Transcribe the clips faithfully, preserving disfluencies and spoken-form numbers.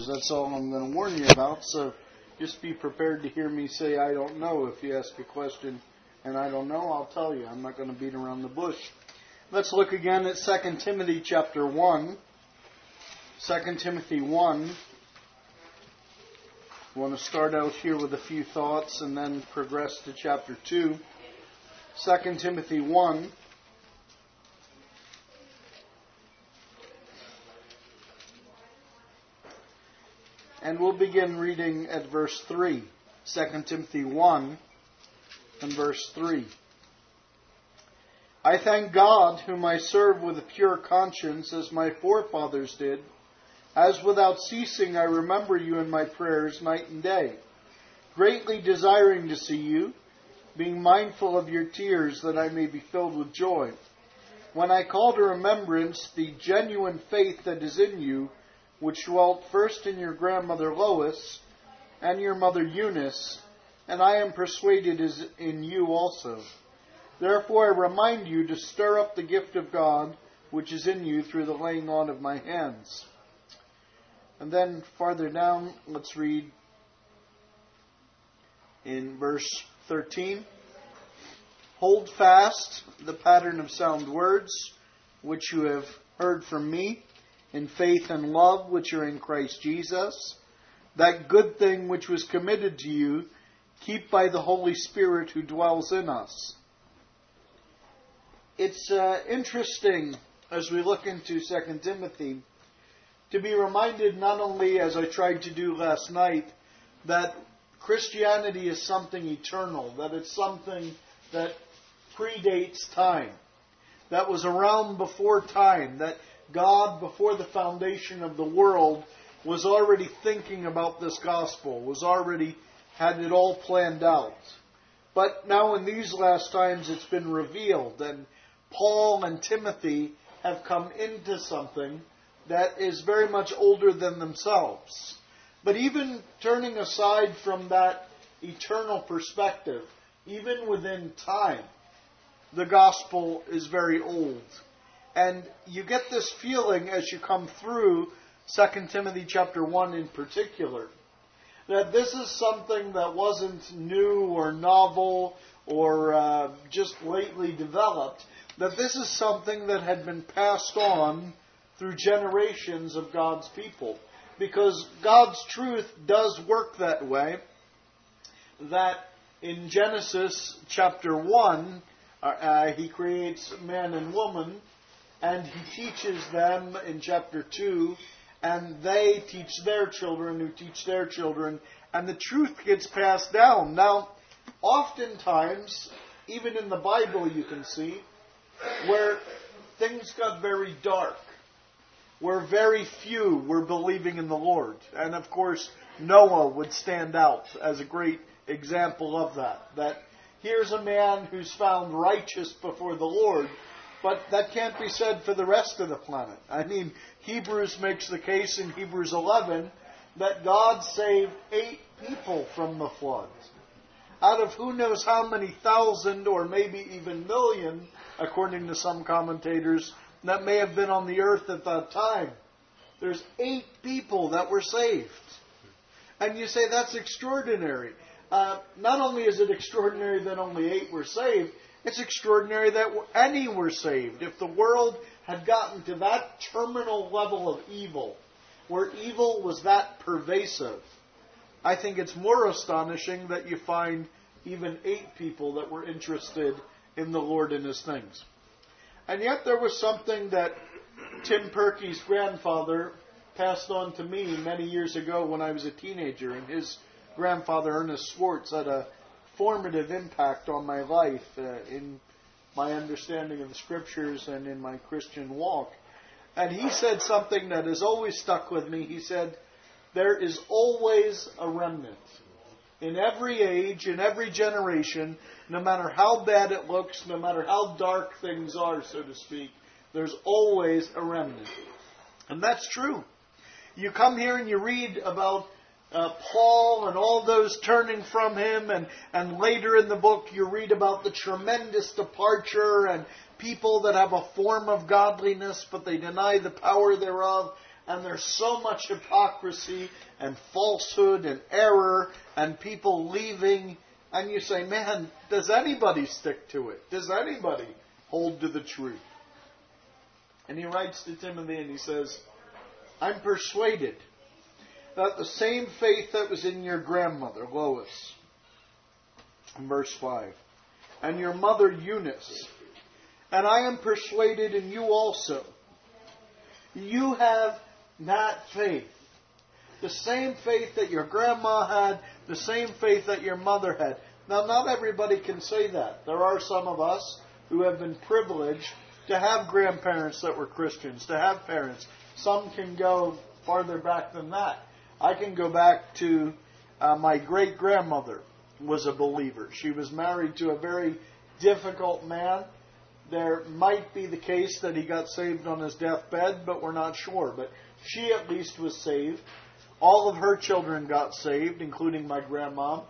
That's all I'm going to warn you about. So just be prepared to hear me say I don't know. If you ask a question and I don't know, I'll tell you. I'm not going to beat around the bush. Let's look again at Second Timothy chapter one. Second Timothy one. I want to start out here with a few thoughts and then progress to chapter two. Second Timothy one. And we'll begin reading at verse three. Second Timothy one and verse three. I thank God, whom I serve with a pure conscience, as my forefathers did, as without ceasing I remember you in my prayers night and day, greatly desiring to see you, being mindful of your tears, that I may be filled with joy. When I call to remembrance the genuine faith that is in you, which dwelt first in your grandmother Lois and your mother Eunice, and I am persuaded is in you also. Therefore I remind you to stir up the gift of God which is in you through the laying on of my hands. And then farther down, let's read in verse thirteen. Hold fast the pattern of sound words which you have heard from me, in faith and love which are in Christ Jesus. That good thing which was committed to you, keep by the Holy Spirit who dwells in us. It's uh, interesting, as we look into Second Timothy, to be reminded, not only as I tried to do last night, that Christianity is something eternal, that it's something that predates time, that was around before time, that God, before the foundation of the world, was already thinking about this gospel, was already had it all planned out. But now in these last times it's been revealed, and Paul and Timothy have come into something that is very much older than themselves. But even turning aside from that eternal perspective, even within time, the gospel is very old. And you get this feeling as you come through Second Timothy chapter one in particular, that this is something that wasn't new or novel or uh, just lately developed, that this is something that had been passed on through generations of God's people. Because God's truth does work that way, that in Genesis chapter one, uh, He creates man and woman, and He teaches them in chapter two, and they teach their children who teach their children, and the truth gets passed down. Now, oftentimes, even in the Bible you can see, where things got very dark, where very few were believing in the Lord. And of course, Noah would stand out as a great example of that. That here's a man who's found righteous before the Lord, but that can't be said for the rest of the planet. I mean, Hebrews makes the case in Hebrews eleven that God saved eight people from the flood, out of who knows how many thousand or maybe even million, according to some commentators, that may have been on the earth at that time. There's eight people that were saved. And you say that's extraordinary. Uh, not only is it extraordinary that only eight were saved, it's extraordinary that any were saved. If the world had gotten to that terminal level of evil, where evil was that pervasive, I think it's more astonishing that you find even eight people that were interested in the Lord and His things. And yet there was something that Tim Perky's grandfather passed on to me many years ago when I was a teenager, and his grandfather, Ernest Swartz, had a formative impact on my life uh, in my understanding of the Scriptures and in my Christian walk. And he said something that has always stuck with me. He said, there is always a remnant. In every age, in every generation, no matter how bad it looks, no matter how dark things are, so to speak, there's always a remnant. And that's true. You come here and you read about uh, Paul and all those turning from him, and, and later in the book you read about the tremendous departure and people that have a form of godliness but they deny the power thereof. and there's so much hypocrisy and falsehood and error and people leaving, and you say, man, does anybody stick to it? Does anybody hold to the truth? And he writes to Timothy and he says, I'm persuaded that the same faith that was in your grandmother, Lois, in verse five, and your mother Eunice, and I am persuaded in you also, you have that faith. The same faith that your grandma had, the same faith that your mother had. Now, not everybody can say that. There are some of us who have been privileged to have grandparents that were Christians, to have parents. Some can go farther back than that. I can go back to uh, my great-grandmother was a believer. She was married to a very difficult man. There might be the case that he got saved on his deathbed, but we're not sure. But she at least was saved. All of her children got saved, including my grandma.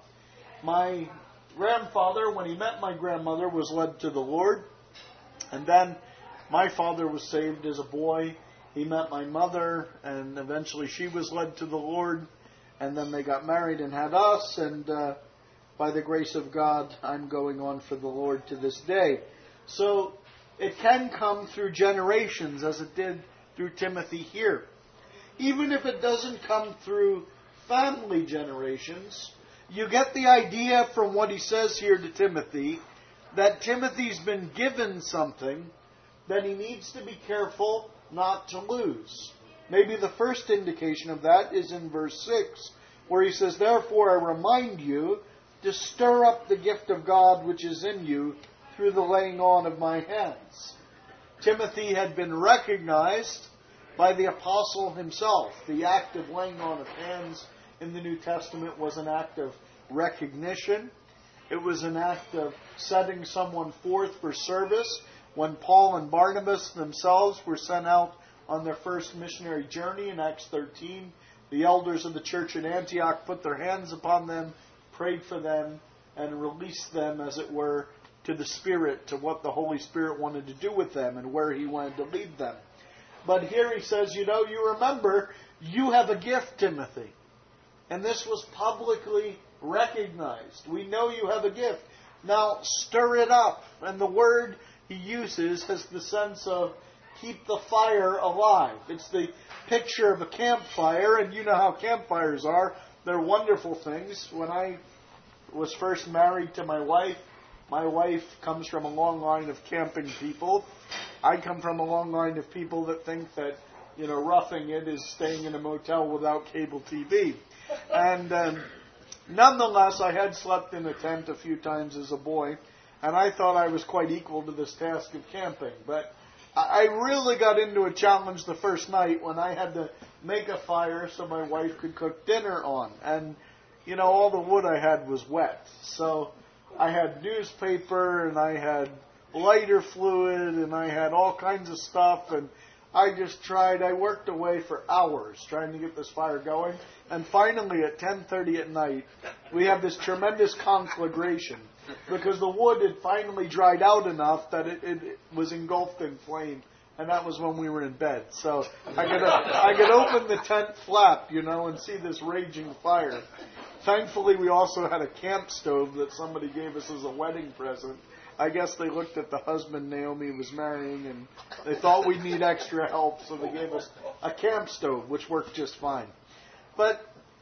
My grandfather, when he met my grandmother, was led to the Lord. And then my father was saved as a boy. He met my mother, and eventually she was led to the Lord. And then they got married and had us. And uh, by the grace of God, I'm going on for the Lord to this day. So it can come through generations, as it did through Timothy here. Even if it doesn't come through family generations, you get the idea from what he says here to Timothy, that Timothy's been given something that he needs to be careful not to lose. Maybe the first indication of that is in verse six, where he says, therefore I remind you to stir up the gift of God which is in you through the laying on of my hands. Timothy had been recognized by the apostle himself. The act of laying on of hands in the New Testament was an act of recognition. It was an act of setting someone forth for service. When Paul and Barnabas themselves were sent out on their first missionary journey in Acts thirteen, the elders of the church in Antioch put their hands upon them, prayed for them, and released them, as it were, to the Spirit, to what the Holy Spirit wanted to do with them and where He wanted to lead them. But here he says, you know, you remember, you have a gift, Timothy. And this was publicly recognized. We know you have a gift. Now, stir it up. And the word he uses has the sense of keep the fire alive. It's the picture of a campfire, and you know how campfires are. They're wonderful things. When I was first married to my wife, my wife comes from a long line of camping people. I come from a long line of people that think that, you know, roughing it is staying in a motel without cable T V. And um, nonetheless, I had slept in a tent a few times as a boy, and I thought I was quite equal to this task of camping. But I really got into a challenge the first night when I had to make a fire so my wife could cook dinner on. And, you know, all the wood I had was wet. So I had newspaper, and I had lighter fluid, and I had all kinds of stuff, and I just tried. I worked away for hours trying to get this fire going, and finally at ten thirty at night, we have this tremendous conflagration because the wood had finally dried out enough that it, it, it was engulfed in flame, and that was when we were in bed. So I could, I could open the tent flap, you know, and see this raging fire. Thankfully, we also had a camp stove that somebody gave us as a wedding present. I guess they looked at the husband Naomi was marrying, and they thought we'd need extra help, so they gave us a camp stove, which worked just fine. But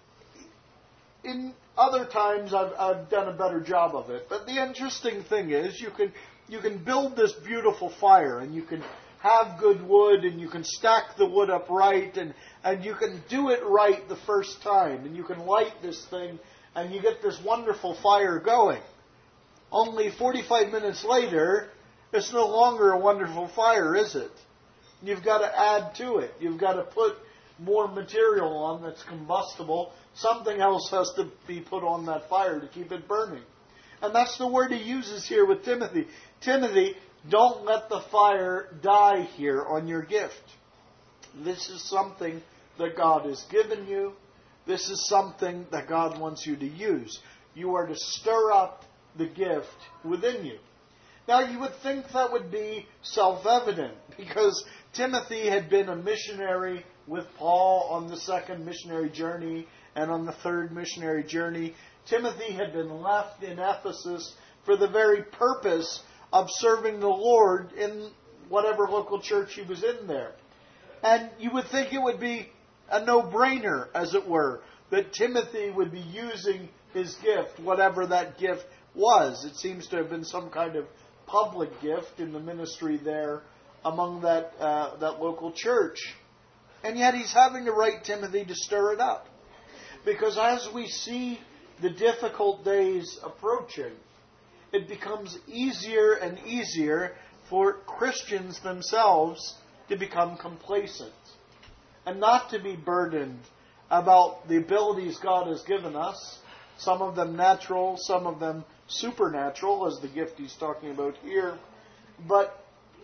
in other times, I've, I've done a better job of it. But the interesting thing is, you can you can build this beautiful fire, and you can have good wood, and you can stack the wood up right, and, and you can do it right the first time, and you can light this thing, and you get this wonderful fire going. Only forty-five minutes later, it's no longer a wonderful fire, is it? You've got to add to it. You've got to put more material on that's combustible. Something else has to be put on that fire to keep it burning. And that's the word he uses here with Timothy. Timothy, don't let the fire die here on your gift. This is something that God has given you. This is something that God wants you to use. You are to stir up the gift within you. Now, you would think that would be self-evident, because Timothy had been a missionary with Paul on the second missionary journey and on the third missionary journey. Timothy had been left in Ephesus for the very purpose of serving the Lord in whatever local church he was in there. And you would think it would be a no-brainer, as it were, that Timothy would be using his gift, whatever that gift was. It seems to have been some kind of public gift in the ministry there among that uh, that local church. And yet he's having to write Timothy to stir it up. Because as we see the difficult days approaching, it becomes easier and easier for Christians themselves to become complacent and not to be burdened about the abilities God has given us, some of them natural, some of them supernatural, as the gift he's talking about here. But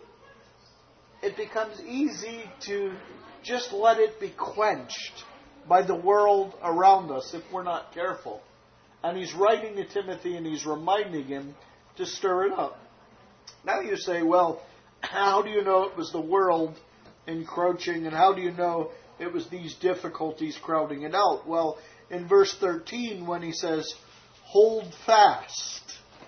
it becomes easy to just let it be quenched by the world around us if we're not careful. And he's writing to Timothy and he's reminding him to stir it up. Now you say, well, how do you know it was the world encroaching, and how do you know it was these difficulties crowding it out? Well, in verse thirteen, when he says, hold fast,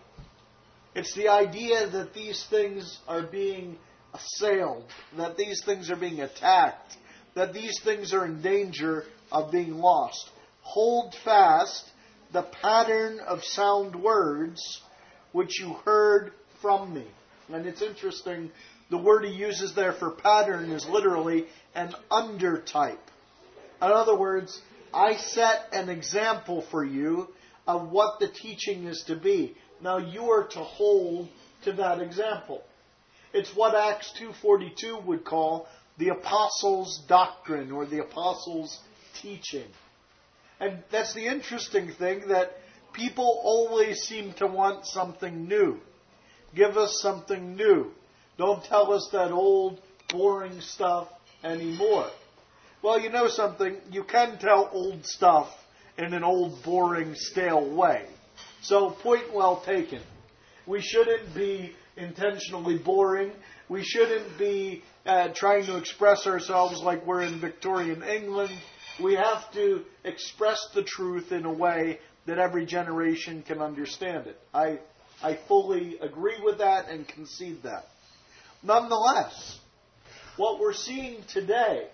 it's the idea that these things are being assailed, that these things are being attacked, that these things are in danger of being lost. Hold fast the pattern of sound words which you heard from me. And it's interesting, the word he uses there for pattern is literally an undertype. In other words, I set an example for you of what the teaching is to be. Now you are to hold to that example. It's what Acts two forty-two would call the apostles' doctrine or the apostles' teaching. And that's the interesting thing, that people always seem to want something new. Give us something new. Don't tell us that old, boring stuff anymore. Well, you know something? You can tell old stuff in an old, boring, stale way. So, point well taken. We shouldn't be intentionally boring. We shouldn't be uh, trying to express ourselves like we're in Victorian England. We have to express the truth in a way that every generation can understand it. I I fully agree with that and concede that. Nonetheless, what we're seeing today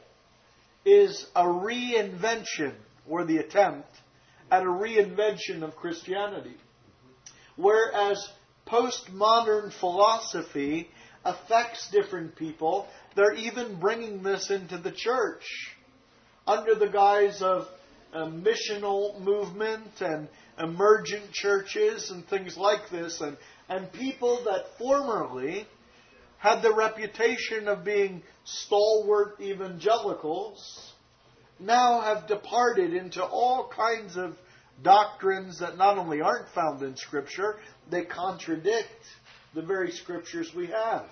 is a reinvention, or the attempt at a reinvention of Christianity. Whereas postmodern philosophy affects different people, they're even bringing this into the church under the guise of a missional movement and emergent churches and things like this. And, and people that formerly had the reputation of being stalwart evangelicals now have departed into all kinds of doctrines that not only aren't found in Scripture, they contradict the very Scriptures we have.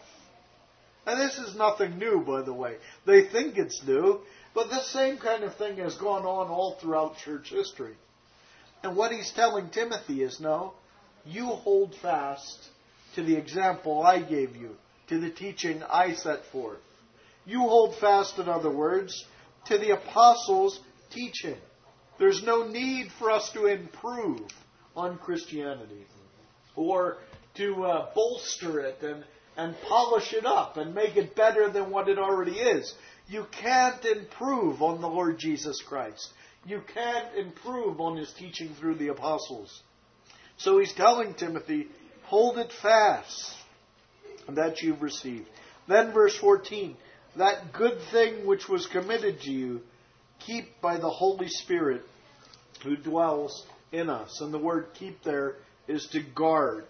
And this is nothing new, by the way. They think it's new, but this same kind of thing has gone on all throughout church history. And what he's telling Timothy is, no, you hold fast to the example I gave you, to the teaching I set forth. You hold fast, in other words, to the apostles' teaching. There's no need for us to improve on Christianity or to uh, bolster it and, and polish it up and make it better than what it already is. You can't improve on the Lord Jesus Christ. You can't improve on his teaching through the apostles. So he's telling Timothy, hold it fast that you've received. Then verse fourteen, that good thing which was committed to you, keep by the Holy Spirit who dwells in us. And the word keep there is to guard.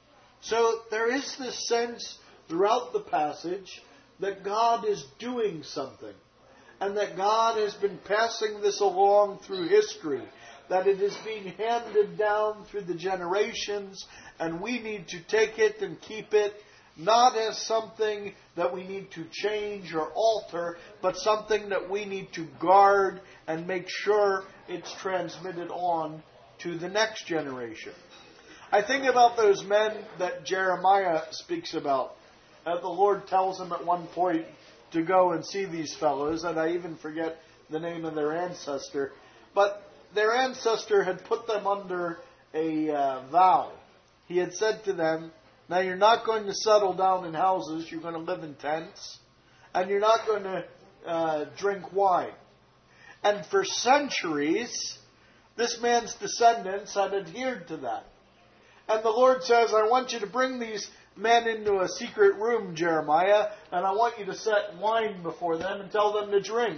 So there is this sense throughout the passage that God is doing something, and that God has been passing this along through history, that it is being handed down through the generations, and we need to take it and keep it, not as something that we need to change or alter, but something that we need to guard and make sure it's transmitted on to the next generation. I think about those men that Jeremiah speaks about. Uh, the Lord tells him at one point to go and see these fellows, and I even forget the name of their ancestor. But their ancestor had put them under a uh, vow. He had said to them, now you're not going to settle down in houses, you're going to live in tents, and you're not going to uh, drink wine. And for centuries, this man's descendants had adhered to that. And the Lord says, I want you to bring these men into a secret room, Jeremiah, and I want you to set wine before them and tell them to drink.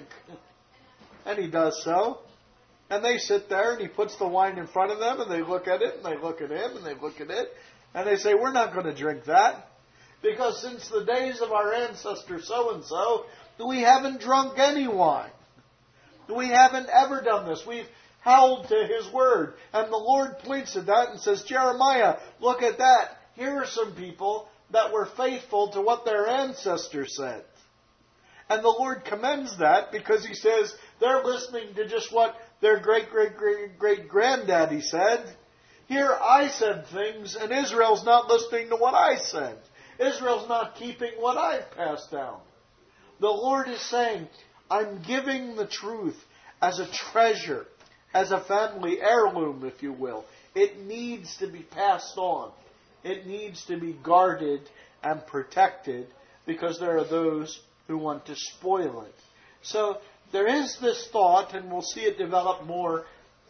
And he does so. And they sit there, and he puts the wine in front of them, and they look at it, and they look at him, and they look at it, and they say, we're not going to drink that, because since the days of our ancestor so-and-so, we haven't drunk any wine. We haven't ever done this. We've held to his word. And the Lord points at that and says, Jeremiah, look at that. Here are some people that were faithful to what their ancestors said. And the Lord commends that because he says they're listening to just what their great-great-great-great-granddaddy said. Here I said things, and Israel's not listening to what I said. Israel's not keeping what I've passed down. The Lord is saying, I'm giving the truth as a treasure, as a family heirloom, if you will. It needs to be passed on. It needs to be guarded and protected because there are those who want to spoil it. So there is this thought, and we'll see it develop more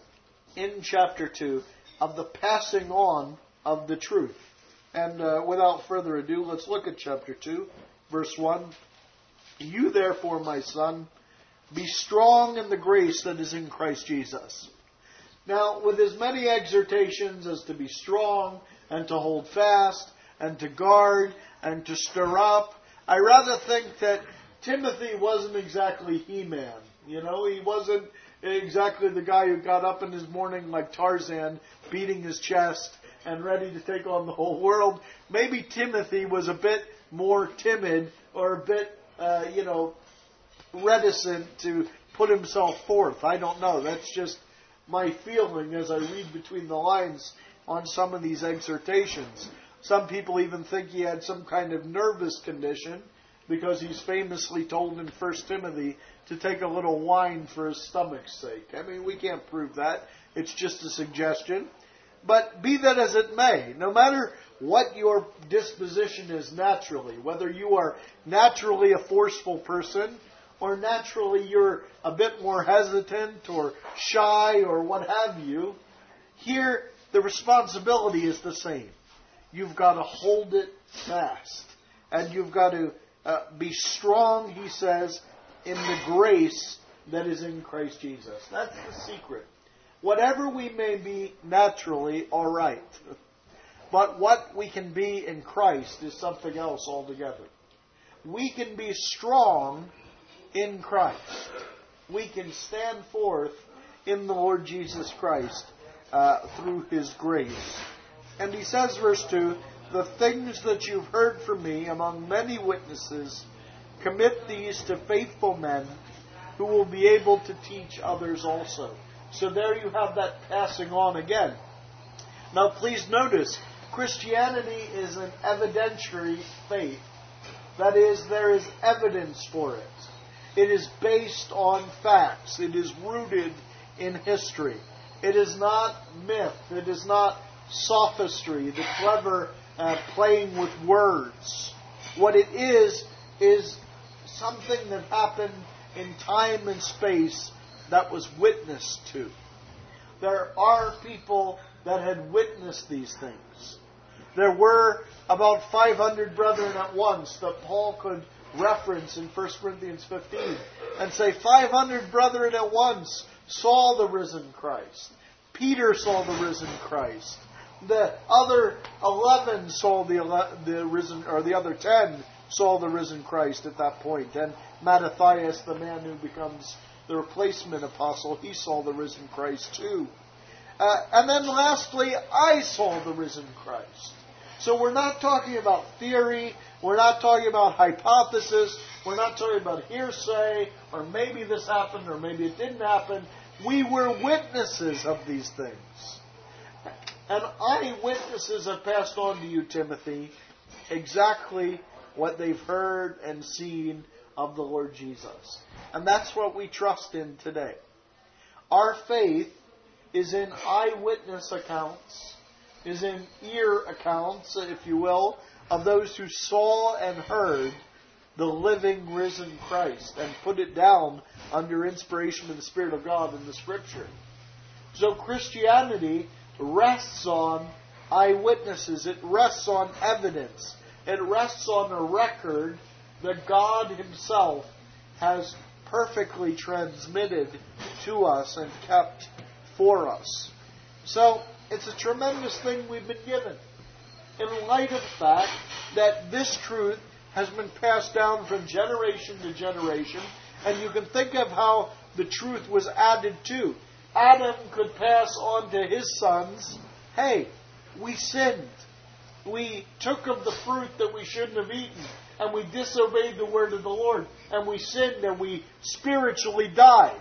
in chapter two, of the passing on of the truth. And uh, without further ado, let's look at chapter two, verse one. You therefore, my son, be strong in the grace that is in Christ Jesus. Now, with as many exhortations as to be strong and to hold fast and to guard and to stir up, I rather think that Timothy wasn't exactly He-Man. You know, he wasn't exactly the guy who got up in his morning like Tarzan, beating his chest and ready to take on the whole world. Maybe Timothy was a bit more timid or a bit, uh, you know, reticent to put himself forth. I don't know. That's just my feeling as I read between the lines on some of these exhortations. Some people even think he had some kind of nervous condition because he's famously told in First Timothy to take a little wine for his stomach's sake. I mean, we can't prove that. It's just a suggestion. But be that as it may, no matter what your disposition is naturally, whether you are naturally a forceful person or naturally you're a bit more hesitant or shy or what have you, here the responsibility is the same. You've got to hold it fast. And you've got to uh, be strong, he says, in the grace that is in Christ Jesus. That's the secret. Whatever we may be naturally, all right. But what we can be in Christ is something else altogether. We can be strong in Christ. We can stand forth in the Lord Jesus Christ uh, through His grace. And he says, verse two, the things that you've heard from me among many witnesses, commit these to faithful men who will be able to teach others also. So there you have that passing on again. Now please notice, Christianity is an evidentiary faith. That is, there is evidence for it. It is based on facts. It is rooted in history. It is not myth. It is not sophistry, the clever uh, playing with words. What it is, is something that happened in time and space that was witnessed to. There are people that had witnessed these things. There were about five hundred brethren at once that Paul could reference in First Corinthians fifteen and say five hundred brethren at once saw the risen Christ. Peter saw the risen Christ. The other eleven saw the ele- the risen, or the other ten saw the risen Christ at that point. And Mattathias, the man who becomes the replacement apostle, he saw the risen Christ too. Uh, and then lastly, I saw the risen Christ. So we're not talking about theory. We're not talking about hypothesis. We're not talking about hearsay, or maybe this happened, or maybe it didn't happen. We were witnesses of these things. And eyewitnesses have passed on to you, Timothy, exactly what they've heard and seen of the Lord Jesus. And that's what we trust in today. Our faith is in eyewitness accounts, is in ear accounts, if you will, of those who saw and heard the living, risen Christ and put it down under inspiration of the Spirit of God in the Scripture. So Christianity rests on eyewitnesses. It rests on evidence. It rests on a record that God Himself has perfectly transmitted to us and kept for us. So, it's a tremendous thing we've been given. In light of the fact that this truth has been passed down from generation to generation, and you can think of how the truth was added to. Adam could pass on to his sons, hey, we sinned. We took of the fruit that we shouldn't have eaten, and we disobeyed the word of the Lord, and we sinned, and we spiritually died.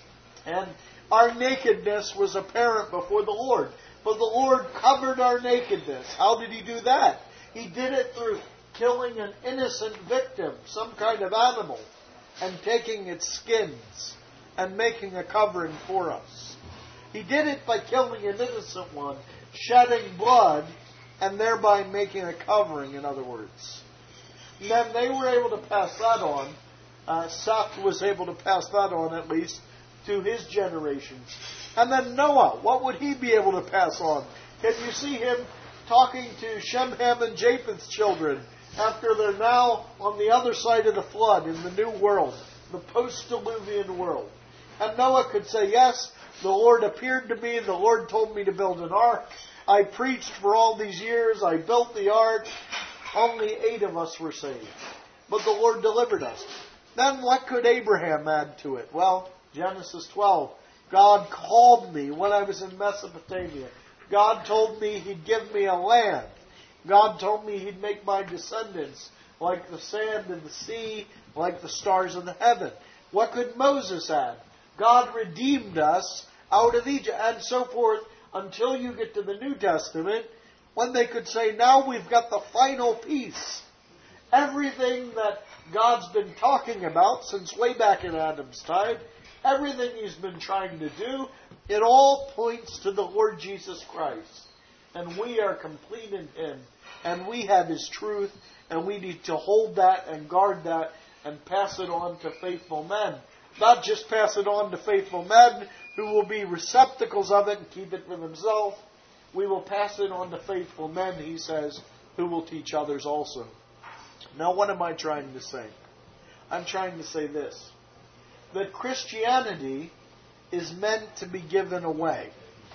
And our nakedness was apparent before the Lord. But the Lord covered our nakedness. How did He do that? He did it through killing an innocent victim, some kind of animal, and taking its skins and making a covering for us. He did it by killing an innocent one, shedding blood, and thereby making a covering, in other words. And then they were able to pass that on. Uh, Seth was able to pass that on, at least, to his generations. And then Noah, what would he be able to pass on? Can you see him talking to Shem, Ham, and Japheth's children after they're now on the other side of the flood in the new world, the post-diluvian world? And Noah could say, yes, the Lord appeared to me, the Lord told me to build an ark. I preached for all these years, I built the ark. Only eight of us were saved. But the Lord delivered us. Then what could Abraham add to it? Well, Genesis twelve. God called me when I was in Mesopotamia. God told me He'd give me a land. God told me He'd make my descendants like the sand in the sea, like the stars in the heaven. What could Moses add? God redeemed us out of Egypt, and so forth, until you get to the New Testament, when they could say, now we've got the final piece. Everything that God's been talking about since way back in Adam's time, everything He's been trying to do, it all points to the Lord Jesus Christ. And we are complete in Him. And we have His truth. And we need to hold that and guard that and pass it on to faithful men. Not just pass it on to faithful men who will be receptacles of it and keep it for themselves. We will pass it on to faithful men, He says, who will teach others also. Now, what am I trying to say? I'm trying to say this. That Christianity is meant to be given away.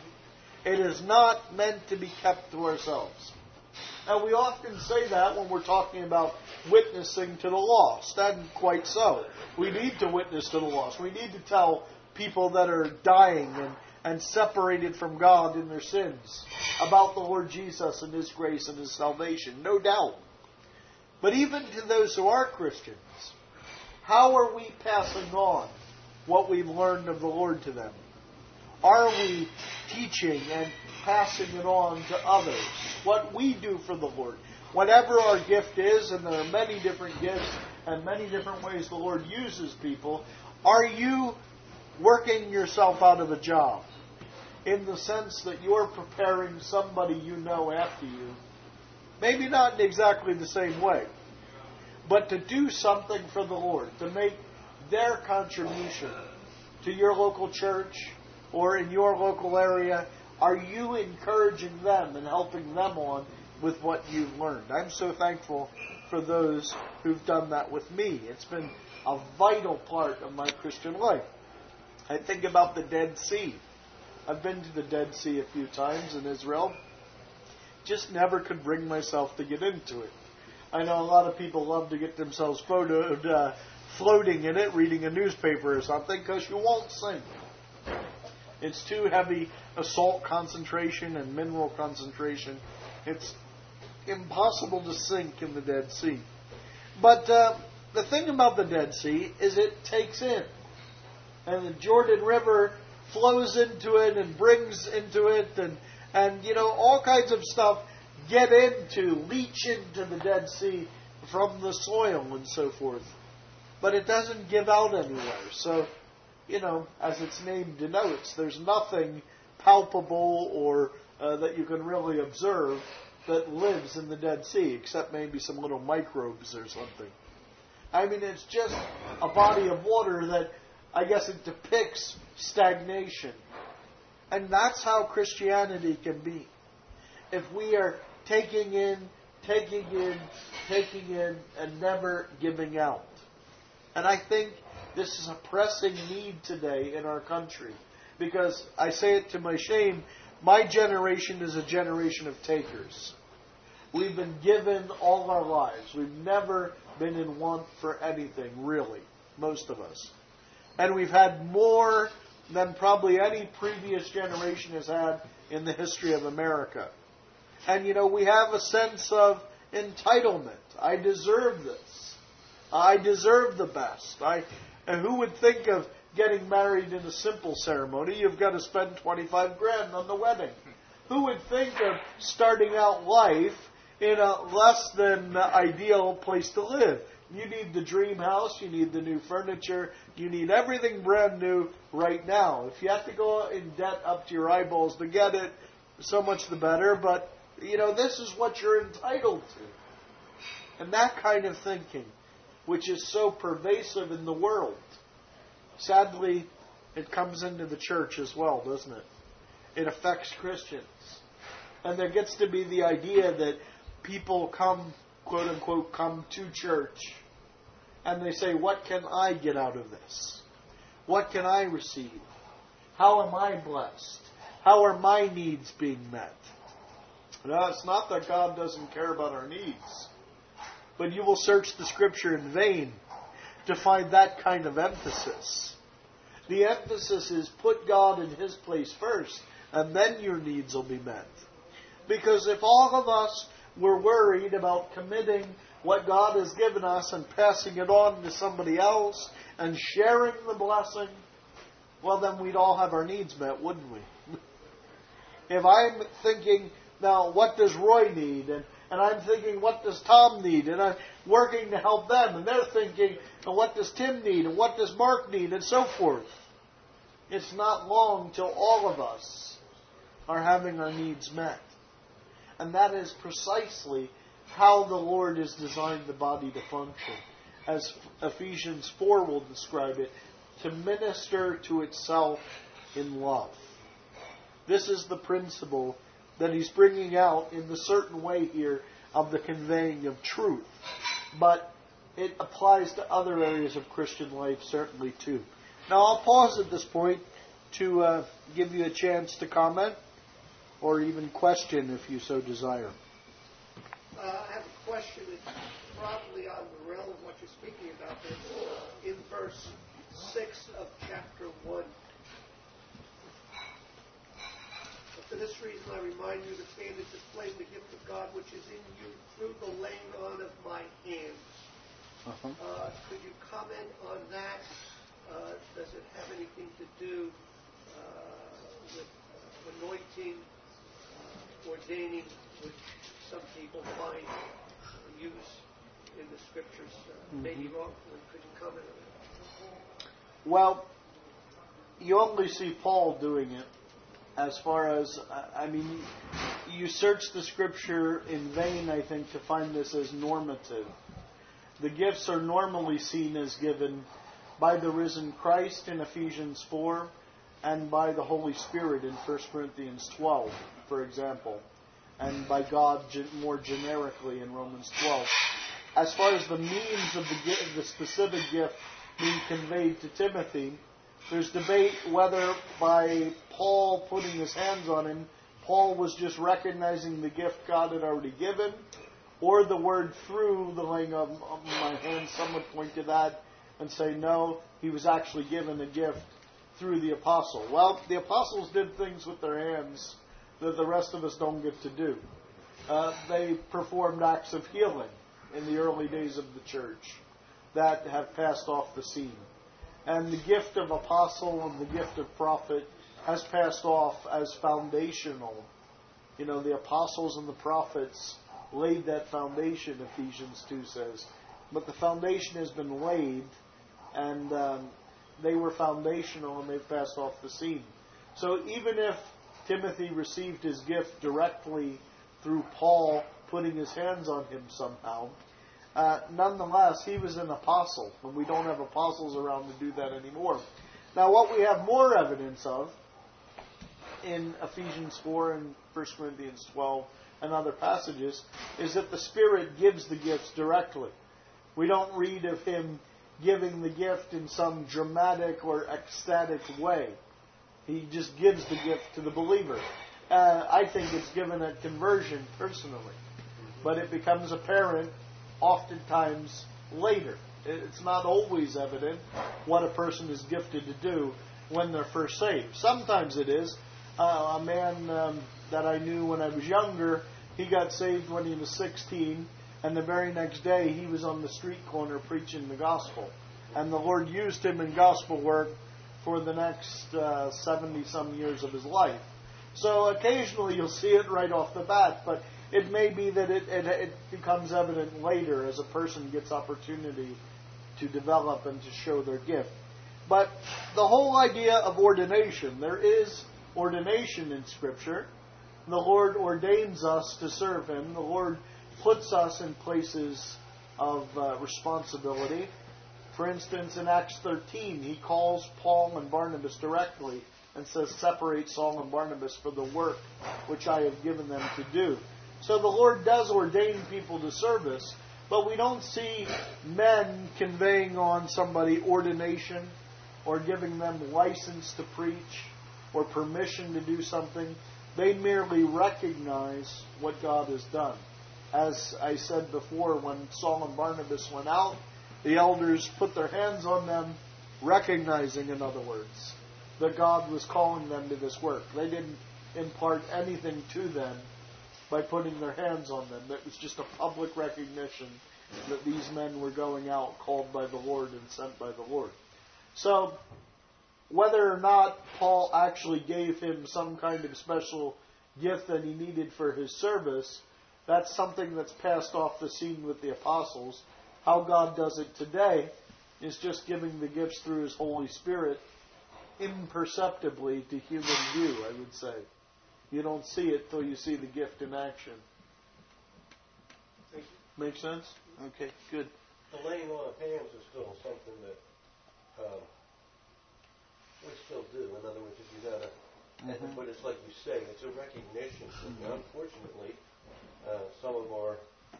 It is not meant to be kept to ourselves. Now, we often say that when we're talking about witnessing to the lost, and quite so. We need to witness to the lost. We need to tell people that are dying and, and separated from God in their sins about the Lord Jesus and His grace and His salvation, no doubt. But even to those who are Christians, how are we passing on what we've learned of the Lord to them? Are we teaching and passing it on to others? What we do for the Lord. Whatever our gift is, and there are many different gifts and many different ways the Lord uses people, are you working yourself out of a job? In the sense that you're preparing somebody you know after you. Maybe not in exactly the same way. But to do something for the Lord. To make their contribution to your local church or in your local area. Are you encouraging them and helping them on with what you've learned? I'm so thankful for those who've done that with me. It's been a vital part of my Christian life. I think about the Dead Sea. I've been to the Dead Sea a few times in Israel. Just never could bring myself to get into it. I know a lot of people love to get themselves photoed uh, floating in it, reading a newspaper or something, because you won't sink. It's too heavy a salt concentration and mineral concentration. It's impossible to sink in the Dead Sea. But uh, the thing about the Dead Sea is it takes in. And the Jordan River flows into it and brings into it and, and you know, all kinds of stuff get into, leach into the Dead Sea from the soil and so forth. but it doesn't give out anywhere. So, you know, as its name denotes, there's nothing palpable or uh, that you can really observe that lives in the Dead Sea, except maybe some little microbes or something. I mean, it's just a body of water that, I guess it depicts stagnation. And that's how Christianity can be. If we are taking in, taking in, taking in, and never giving out. And I think this is a pressing need today in our country. Because, I say it to my shame, my generation is a generation of takers. We've been given all our lives. We've never been in want for anything, really, most of us. And we've had more than probably any previous generation has had in the history of America. And, you know, we have a sense of entitlement. I deserve this. I deserve the best. I, and who would think of getting married in a simple ceremony? You've got to spend twenty-five grand on the wedding. Who would think of starting out life in a less than ideal place to live? You need the dream house, you need the new furniture, you need everything brand new right now. If you have to go in debt up to your eyeballs to get it, so much the better. But, you know, this is what you're entitled to. And that kind of thinking, which is so pervasive in the world, sadly, it comes into the church as well, doesn't it? It affects Christians. And there gets to be the idea that people come, quote unquote, come to church, and they say, what can I get out of this? What can I receive? How am I blessed? How are my needs being met? No, it's not that God doesn't care about our needs, but you will search the Scripture in vain to find that kind of emphasis. The emphasis is put God in His place first, and then your needs will be met. Because if all of us were worried about committing what God has given us and passing it on to somebody else and sharing the blessing, well, then we'd all have our needs met, wouldn't we? If I'm thinking, now, what does Roy need? And, and I'm thinking, what does Tom need? And I'm working to help them. And they're thinking, well, what does Tim need? And what does Mark need? And so forth. It's not long till all of us are having our needs met. And that is precisely how the Lord has designed the body to function. As Ephesians four will describe it, to minister to itself in love. This is the principle that he's bringing out in the certain way here of the conveying of truth. But it applies to other areas of Christian life certainly too. Now I'll pause at this point to uh, give you a chance to comment or even question if you so desire. Uh, I have a question that's probably on the realm of what you're speaking about. There. In verse six of chapter one. But for this reason I remind you to stand and display the gift of God which is in you through the laying on of my hands. Uh-huh. Uh, could you comment on that? Uh, does it have anything to do uh, with uh, anointing, uh, ordaining, which some people find use in the scriptures? Uh, mm-hmm. Maybe wrong. Could you comment on that? Well, you only see Paul doing it. As far as, I mean, you search the scripture in vain, I think, to find this as normative. The gifts are normally seen as given by the risen Christ in Ephesians four and by the Holy Spirit in First Corinthians twelve, for example, and by God more generically in Romans twelve. As far as the means of the, gift, the specific gift being conveyed to Timothy, there's debate whether by Paul putting his hands on him, Paul was just recognizing the gift God had already given, or the word through the laying of my hands. Some would point to that and say, no, he was actually given a gift through the apostle. Well, the apostles did things with their hands that the rest of us don't get to do. Uh, they performed acts of healing in the early days of the church that have passed off the scene. And the gift of apostle and the gift of prophet has passed off as foundational. You know, the apostles and the prophets laid that foundation, Ephesians two says. But the foundation has been laid, and um, they were foundational, and they've passed off the scene. So even if Timothy received his gift directly through Paul putting his hands on him somehow, uh, nonetheless, he was an apostle, and we don't have apostles around to do that anymore. Now, what we have more evidence of in Ephesians four and First Corinthians twelve and other passages is that the Spirit gives the gifts directly. We don't read of him giving the gift in some dramatic or ecstatic way. He just gives the gift to the believer. Uh, I think it's given at conversion personally, but it becomes apparent oftentimes later. It's not always evident what a person is gifted to do when they're first saved. Sometimes it is. Uh, a man um, that I knew when I was younger, he got saved when he was sixteen, and the very next day he was on the street corner preaching the gospel. And the Lord used him in gospel work for the next uh, seventy-some years of his life. So occasionally you'll see it right off the bat, but it may be that it, it, it becomes evident later as a person gets opportunity to develop and to show their gift. But the whole idea of ordination, there is ordination in Scripture. The Lord ordains us to serve Him. The Lord puts us in places of uh, responsibility. For instance, in Acts thirteen, He calls Paul and Barnabas directly and says, "Separate Saul and Barnabas for the work which I have given them to do." So the Lord does ordain people to service, but we don't see men conveying on somebody ordination or giving them license to preach or permission to do something. They merely recognize what God has done. As I said before, when Saul and Barnabas went out, the elders put their hands on them, recognizing, in other words, that God was calling them to this work. They didn't impart anything to them by putting their hands on them. It was just a public recognition that these men were going out called by the Lord and sent by the Lord. So, whether or not Paul actually gave him some kind of special gift that he needed for his service, that's something that's passed off the scene with the apostles. How God does it today is just giving the gifts through His Holy Spirit imperceptibly to human view, I would say. You don't see it till you see the gift in action. Make sense? Okay, good. The laying on of hands is still something that um, we still do. In other words, if you got a, mm-hmm. but it's like you say, it's a recognition. Mm-hmm. Unfortunately, uh, some of our,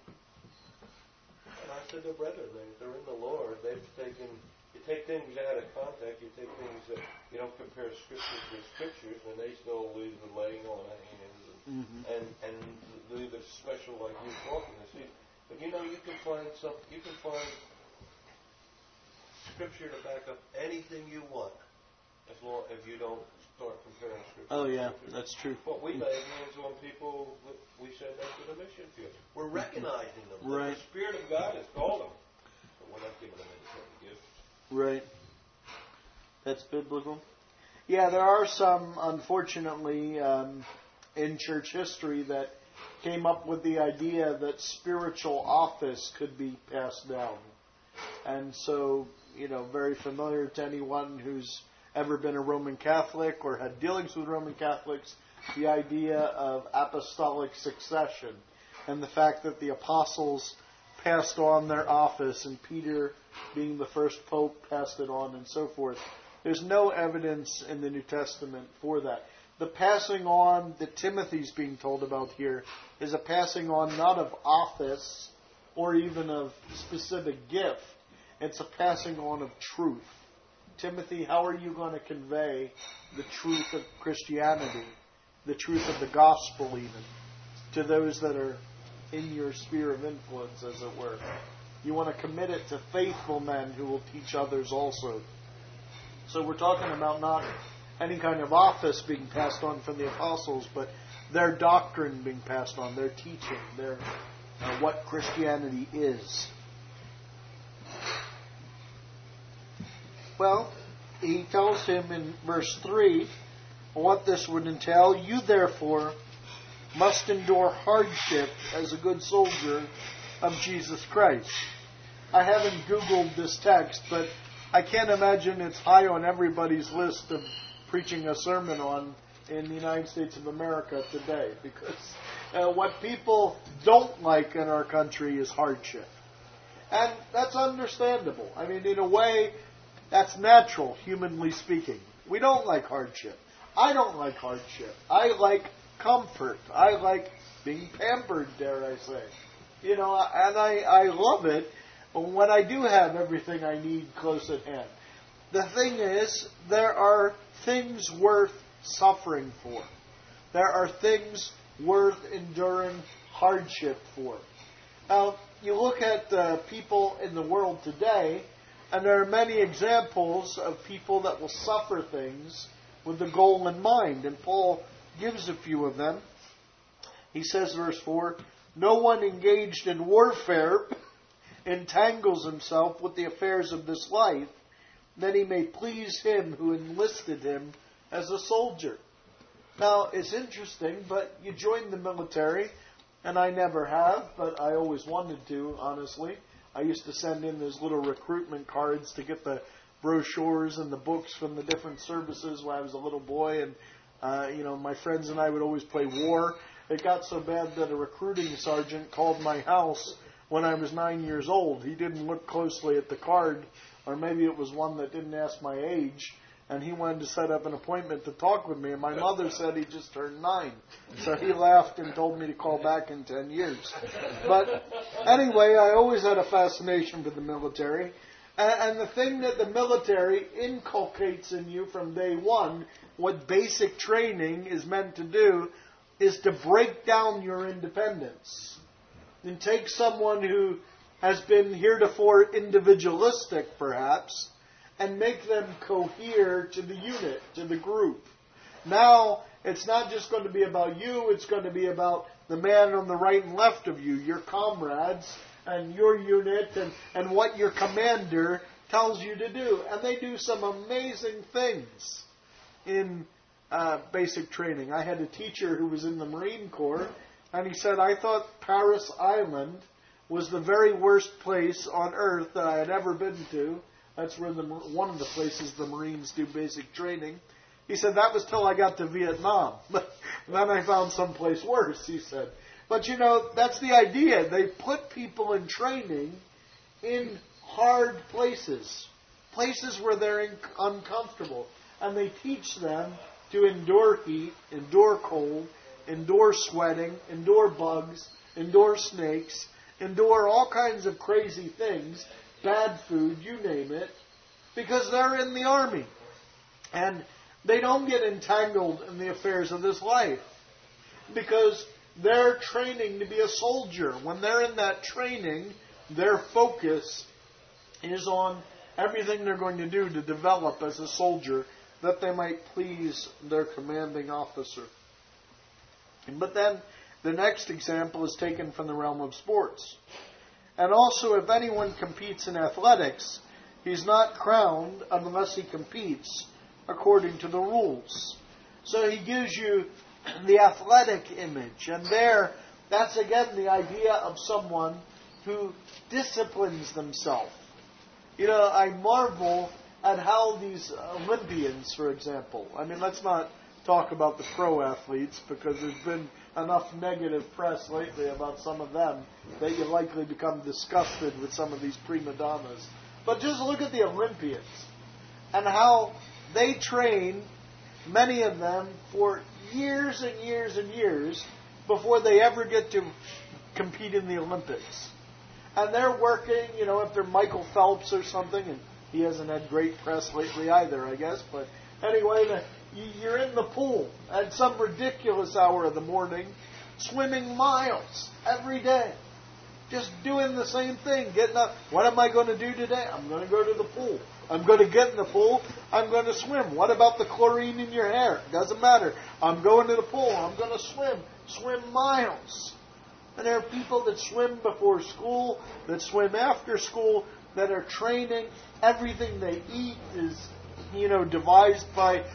and I said they're brethren, they're in the Lord. They've taken, you take things out of context, you take things that you don't compare scriptures with scriptures, and they still leave the laying on of hands and mm-hmm. and and leave it special like you talking to see. But you know, you can find some, you can find scripture to back up anything you want, as long if you don't start comparing scripture. Oh yeah, that's true. But we lay hands on people. We send them to the mission field. We're recognizing them. Right. The Spirit of God has called them, but we're not giving them any certain gifts. Right. That's biblical. Yeah, there are some, unfortunately, um, in church history that came up with the idea that spiritual office could be passed down. And so, you know, very familiar to anyone who's ever been a Roman Catholic or had dealings with Roman Catholics, the idea of apostolic succession and the fact that the apostles passed on their office and Peter, being the first pope, passed it on and so forth. There's no evidence in the New Testament for that. The passing on that Timothy's being told about here is a passing on not of office or even of specific gift. It's a passing on of truth. Timothy, how are you going to convey the truth of Christianity, the truth of the gospel even, to those that are in your sphere of influence, as it were? You want to commit it to faithful men who will teach others also. So we're talking about not any kind of office being passed on from the apostles, but their doctrine being passed on, their teaching, their uh, what Christianity is. Well, he tells him in verse three what this would entail. You therefore must endure hardship as a good soldier of Jesus Christ. I haven't Googled this text, but I can't imagine it's high on everybody's list of preaching a sermon on in the United States of America today, because uh, what people don't like in our country is hardship. And that's understandable. I mean, in a way, that's natural, humanly speaking. We don't like hardship. I don't like hardship. I like comfort. I like being pampered, dare I say. You know, and I, I love it when I do have everything I need close at hand. The thing is, there are things worth suffering for. There are things worth enduring hardship for. Now, you look at uh, people in the world today, and there are many examples of people that will suffer things with the goal in mind. And Paul gives a few of them. He says, verse four, "No one engaged in warfare entangles himself with the affairs of this life, that he may please him who enlisted him as a soldier." Now, it's interesting, but you join the military, and I never have, but I always wanted to, honestly. I used to send in those little recruitment cards to get the brochures and the books from the different services when I was a little boy, and uh, you know, my friends and I would always play war. It got so bad that a recruiting sergeant called my house when I was nine years old. He didn't look closely at the card, or maybe it was one that didn't ask my age, and he wanted to set up an appointment to talk with me, and my mother said he just turned nine. So he laughed and told me to call back in ten years. But anyway, I always had a fascination for the military. And the thing that the military inculcates in you from day one, what basic training is meant to do, is to break down your independence. And take someone who has been heretofore individualistic, perhaps, and make them cohere to the unit, to the group. Now, it's not just going to be about you, it's going to be about the man on the right and left of you, your comrades, and your unit, and, and what your commander tells you to do. And they do some amazing things in uh, basic training. I had a teacher who was in the Marine Corps, and he said, I thought Paris Island was the very worst place on earth that I had ever been to. That's where the, one of the places the Marines do basic training. He said, that was till I got to Vietnam. Then I found someplace worse, he said. But, you know, that's the idea. They put people in training in hard places, places where they're in, uncomfortable. And they teach them to endure heat, endure cold, endure sweating, endure bugs, endure snakes, endure all kinds of crazy things, bad food, you name it, because they're in the army. And they don't get entangled in the affairs of this life because they're training to be a soldier. When they're in that training, their focus is on everything they're going to do to develop as a soldier that they might please their commanding officer. But then the next example is taken from the realm of sports. And also, if anyone competes in athletics, he's not crowned unless he competes according to the rules. So he gives you the athletic image. And there, that's again the idea of someone who disciplines themselves. You know, I marvel at how these Olympians, for example, I mean, let's not talk about the pro athletes because there's been enough negative press lately about some of them that you likely become disgusted with some of these prima donnas. But just look at the Olympians and how they train, many of them, for years and years and years before they ever get to compete in the Olympics. And they're working, you know, if they're Michael Phelps or something, and he hasn't had great press lately either, I guess, but anyway, the, you're in the pool at some ridiculous hour of the morning, swimming miles every day. Just doing the same thing, getting up. What am I going to do today? I'm going to go to the pool. I'm going to get in the pool. I'm going to swim. What about the chlorine in your hair? Doesn't matter. I'm going to the pool. I'm going to swim. Swim miles. And there are people that swim before school, that swim after school, that are training. Everything they eat is, you know, devised by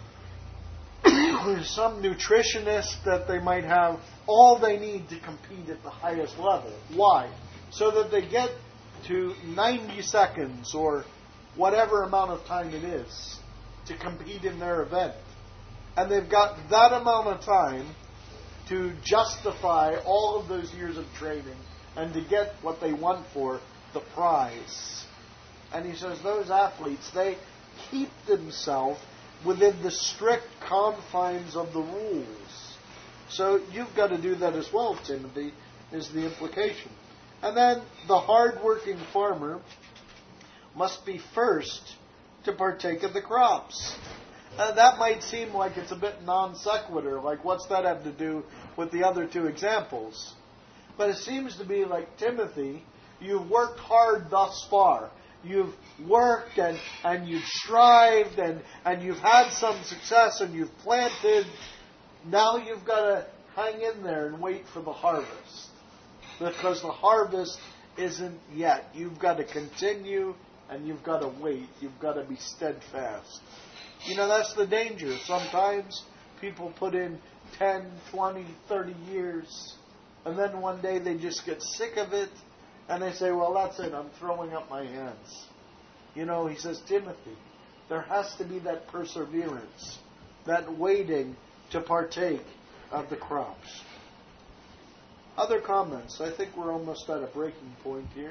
some nutritionist that they might have all they need to compete at the highest level. Why? So that they get to ninety seconds or whatever amount of time it is to compete in their event. And they've got that amount of time to justify all of those years of training and to get what they want for the prize. And he says those athletes, they keep themselves within the strict confines of the rules. So you've got to do that as well, Timothy, is the implication. And then the hard-working farmer must be first to partake of the crops. Uh, that might seem like it's a bit non sequitur, like what's that have to do with the other two examples? But it seems to be like Timothy, you've worked hard thus far. You've worked and, and you've strived and, and you've had some success and you've planted. Now you've got to hang in there and wait for the harvest. Because the harvest isn't yet. You've got to continue and you've got to wait. You've got to be steadfast. You know, that's the danger. Sometimes people put in ten, twenty, thirty years, and then one day they just get sick of it, and they say, well, that's it, I'm throwing up my hands. You know, he says, Timothy, there has to be that perseverance, that waiting to partake of the crops. Other comments? I think we're almost at a breaking point here.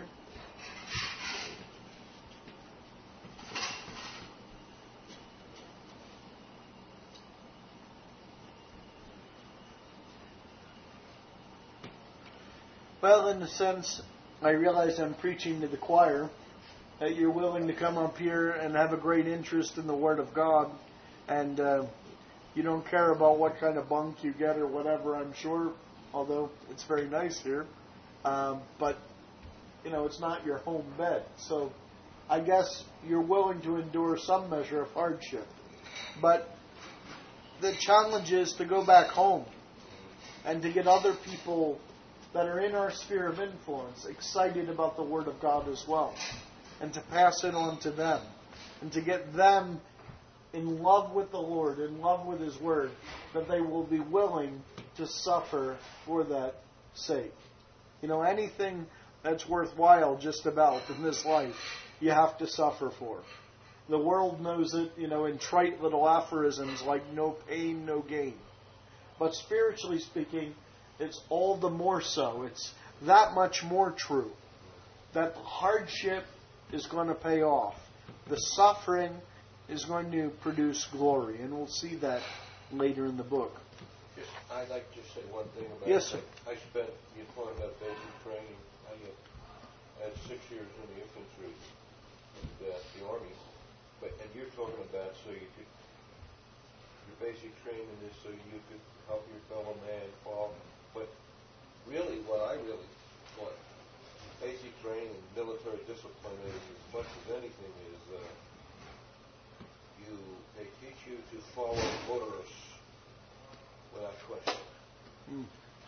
Well, in a sense, I realize I'm preaching to the choir, that you're willing to come up here and have a great interest in the Word of God, and uh, you don't care about what kind of bunk you get or whatever, I'm sure, although it's very nice here. Um, but, you know, it's not your home bed. So I guess you're willing to endure some measure of hardship. But the challenge is to go back home and to get other people that are in our sphere of influence excited about the Word of God as well, and to pass it on to them, and to get them in love with the Lord, in love with His Word, that they will be willing to suffer for that sake. You know, anything that's worthwhile just about in this life, you have to suffer for. The world knows it, you know, in trite little aphorisms like no pain, no gain. But spiritually speaking, it's all the more so. It's that much more true. That the hardship is going to pay off. The suffering is going to produce glory. And we'll see that later in the book. Just, I'd like to say one thing about yes, sir. I, I spent, you're talking about basic training. I had, I had six years in the infantry, and, uh, the Army. But, and you're talking about so you could, your basic training is so you could help your fellow man fall. But really, what I really want, basic training and military discipline is, as much as anything, is uh, you they teach you to follow orders without question. Mm.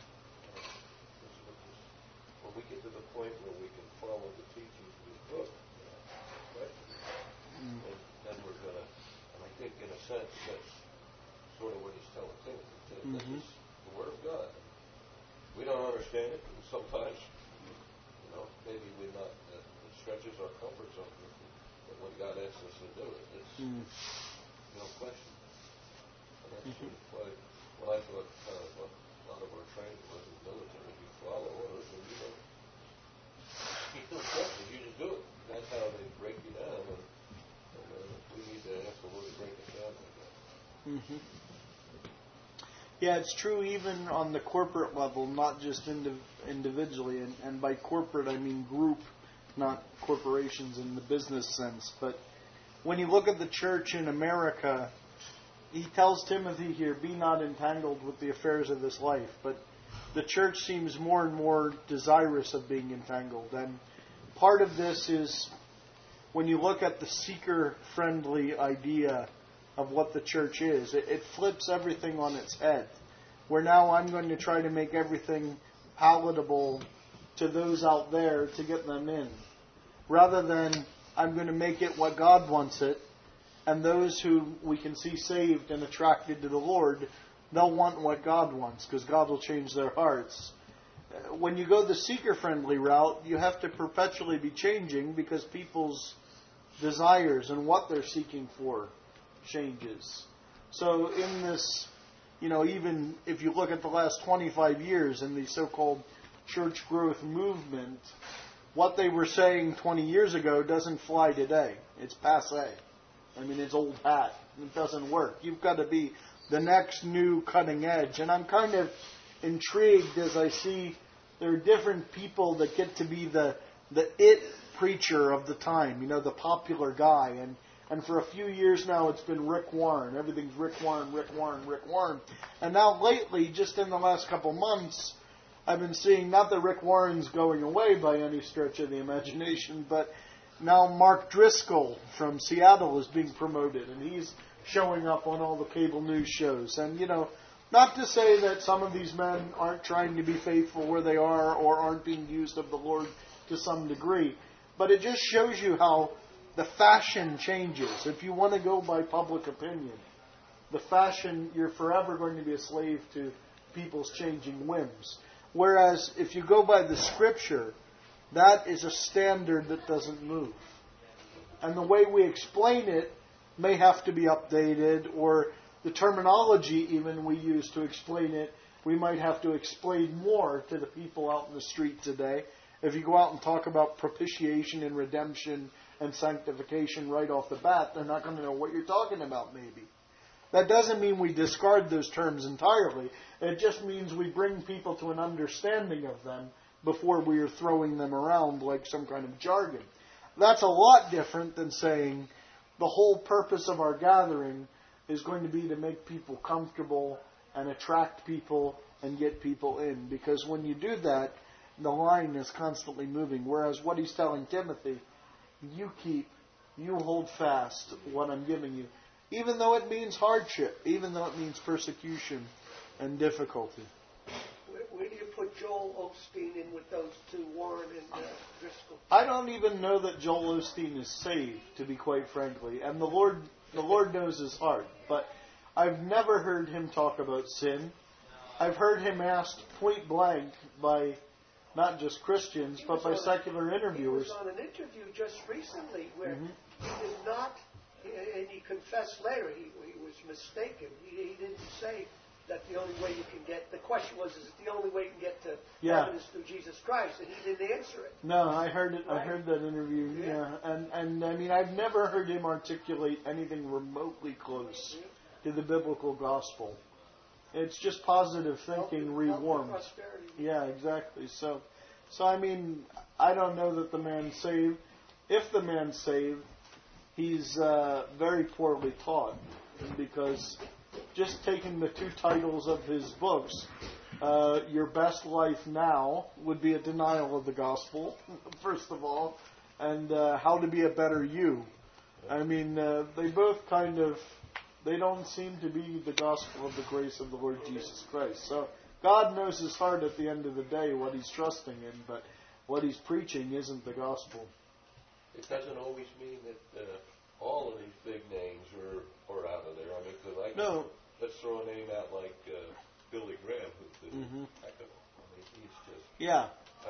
When we get to the point where we can follow the teachings of this book, right? Mm. And then we're gonna, and I think in a sense that's sort of what he's telling Timothy. Mm-hmm. This is the Word of God. We don't understand it, and sometimes, you know, maybe we're not, uh, it stretches our comfort zone. But when God asks us to do it, it's mm. no question. And that's mm-hmm. why, when I thought uh, well, a lot of our training was in the military, you follow orders and you don't, you don't question, you just do it. That's how they break you down, and, and uh, we need to ask the Lord to break us down like that. Mm-hmm. Yeah, it's true even on the corporate level, not just indiv- individually. And, and by corporate, I mean group, not corporations in the business sense. But when you look at the church in America, he tells Timothy here, be not entangled with the affairs of this life. But the church seems more and more desirous of being entangled. And part of this is when you look at the seeker-friendly idea of what the church is. It, it flips everything on its head. Where now I'm going to try to make everything palatable to those out there to get them in. Rather than I'm going to make it what God wants it. And those who we can see saved and attracted to the Lord, they'll want what God wants because God will change their hearts. When you go the seeker-friendly route, you have to perpetually be changing because people's desires and what they're seeking for changes. So in this, you know, even if you look at the last twenty-five years in the so-called church growth movement, what they were saying twenty years ago doesn't fly today. It's passé. I mean, it's old hat. It doesn't work. You've got to be the next new cutting edge. And I'm kind of intrigued as I see there are different people that get to be the the it preacher of the time, you know, the popular guy. And, and for a few years now, it's been Rick Warren. Everything's Rick Warren, Rick Warren, Rick Warren. And now lately, just in the last couple months, I've been seeing, not that Rick Warren's going away by any stretch of the imagination, but now Mark Driscoll from Seattle is being promoted, and he's showing up on all the cable news shows. And, you know, not to say that some of these men aren't trying to be faithful where they are or aren't being used of the Lord to some degree, but it just shows you how the fashion changes. If you want to go by public opinion, the fashion, you're forever going to be a slave to people's changing whims. Whereas if you go by the Scripture, that is a standard that doesn't move. And the way we explain it may have to be updated, or the terminology even we use to explain it, we might have to explain more to the people out in the street today. If you go out and talk about propitiation and redemption and sanctification right off the bat, they're not going to know what you're talking about, maybe. That doesn't mean we discard those terms entirely. It just means we bring people to an understanding of them before we are throwing them around like some kind of jargon. That's a lot different than saying the whole purpose of our gathering is going to be to make people comfortable and attract people and get people in. Because when you do that, the line is constantly moving. Whereas what he's telling Timothy, you keep, you hold fast what I'm giving you. Even though it means hardship, even though it means persecution and difficulty. Where, where do you put Joel Osteen in with those two, Warren and uh, Driscoll? I don't even know that Joel Osteen is saved, to be quite frankly. And the Lord, the Lord knows his heart. But I've never heard him talk about sin. I've heard him asked point blank by not just Christians, but by secular interviewers. He was on an interview just recently where Mm-hmm. he did not, and he confessed later he, he was mistaken. He, he didn't say that the only way you can get, the question was, is it the only way you can get to Yeah. heaven is through Jesus Christ? And he didn't answer it. No, I heard it. Right. I heard that interview. Yeah. Yeah. and and I mean, I've never heard him articulate anything remotely close Yeah. to the biblical gospel. It's just positive thinking Health and rewarmed. prosperity. Yeah, exactly. So, so I mean, I don't know that the man's saved. If the man's saved, he's uh, very poorly taught, because just taking the two titles of his books, uh, Your Best Life Now would be a denial of the gospel, first of all, and uh, How to Be a Better You. I mean, uh, they both kind of, they don't seem to be the gospel of the grace of the Lord Jesus Christ. So God knows his heart at the end of the day, what he's trusting in, but what he's preaching isn't the gospel. It doesn't always mean that uh, all of these big names are, are out of there. I mean, because I No. let's throw a name out like uh, Billy Graham, who's the Mhm. heck of I mean, he's just, Yeah.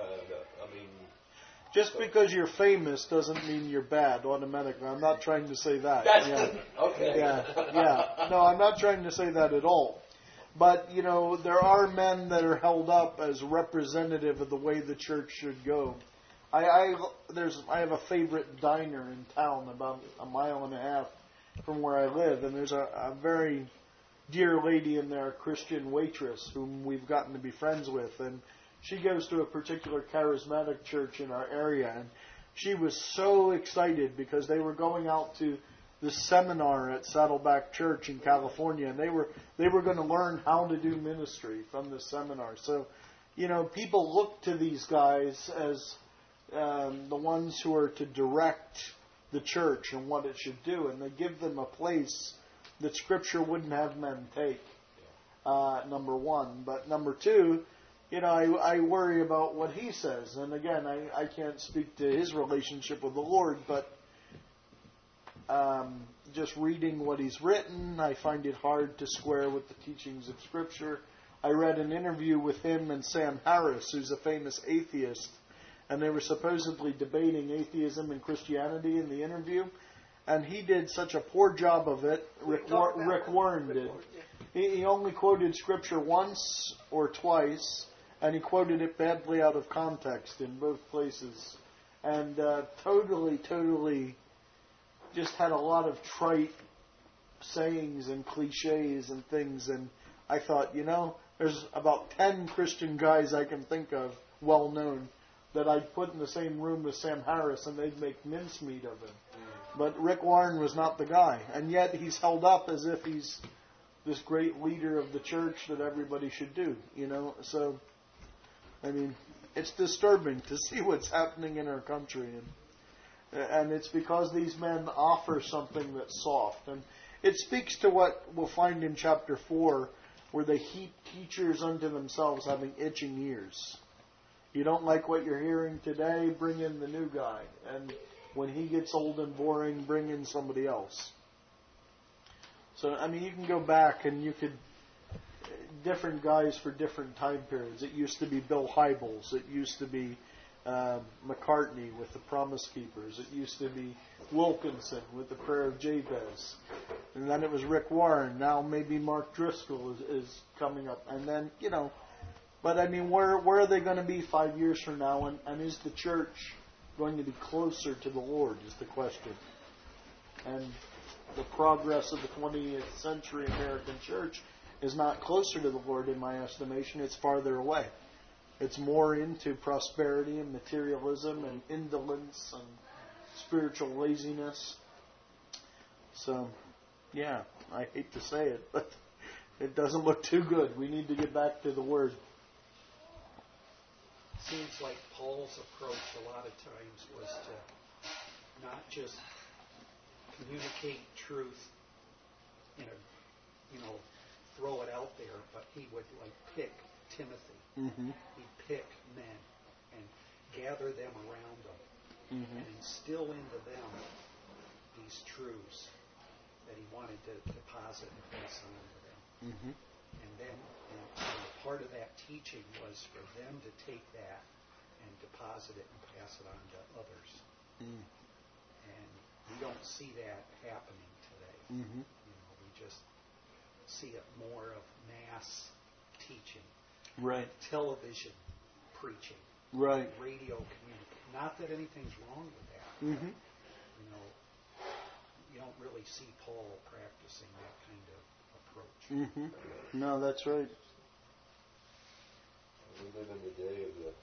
uh, I mean, Just because you're famous doesn't mean you're bad automatically. I'm not trying to say that. that's Yeah. okay. Yeah, yeah. No, I'm not trying to say that at all. But, you know, there are men that are held up as representative of the way the church should go. I, I there's I have a favorite diner in town about a mile and a half from where I live, and there's a, a very dear lady in there, a Christian waitress, whom we've gotten to be friends with, and she goes to a particular charismatic church in our area, and she was so excited because they were going out to this seminar at Saddleback Church in California, and they were they were going to learn how to do ministry from this seminar. So, you know, people look to these guys as um, the ones who are to direct the church and what it should do, and they give them a place that Scripture wouldn't have men take, uh, number one. But number two, you know, I, I worry about what he says. And again, I, I can't speak to his relationship with the Lord, but um, just reading what he's written, I find it hard to square with the teachings of Scripture. I read an interview with him and Sam Harris, who's a famous atheist, and they were supposedly debating atheism and Christianity in the interview, and he did such a poor job of it. Rick, War- Rick Warren did. Rick Warren, yeah. He, he only quoted Scripture once or twice, and he quoted it badly out of context in both places, and uh, totally, totally just had a lot of trite sayings and cliches and things, and I thought, you know, there's about ten Christian guys I can think of, well known, that I'd put in the same room as Sam Harris, and they'd make mincemeat of him. Mm. But Rick Warren was not the guy, and yet he's held up as if he's this great leader of the church that everybody should do, you know. So, I mean, it's disturbing to see what's happening in our country, and and it's because these men offer something that's soft, and it speaks to what we'll find in chapter four, where they heap teachers unto themselves, having itching ears. You don't like what you're hearing today, bring in the new guy. And when he gets old and boring, bring in somebody else. So, I mean, you can go back and you could, different guys for different time periods. It used to be Bill Hybels. It used to be uh, McCartney with the Promise Keepers. It used to be Wilkinson with the Prayer of Jabez. And then it was Rick Warren. Now maybe Mark Driscoll is, is coming up. And then, you know, but I mean, where where are they going to be five years from now? And, and is the church going to be closer to the Lord is the question. And the progress of the twentieth century American church is not closer to the Lord in my estimation. It's farther away. It's more into prosperity and materialism and indolence and spiritual laziness. So, yeah, I hate to say it, but it doesn't look too good. We need to get back to the Word. Seems like Paul's approach a lot of times was to not just communicate truth in a, you know, throw it out there, but he would like pick Timothy. Mm-hmm. He'd pick men and gather them around him mm-hmm. and instill into them these truths that he wanted to deposit and pass on to them. Mm-hmm. And then and, and part of that teaching was for them to take that and deposit it and pass it on to others. Mm. And we don't see that happening today. Mm-hmm. You know, we just see it more of mass teaching. Right. Television preaching. Right. Radio communication. Not that anything's wrong with that. Mm-hmm. You know, you don't really see Paul practicing that kind of approach. Mm-hmm. No, that's right. We live in the day of the,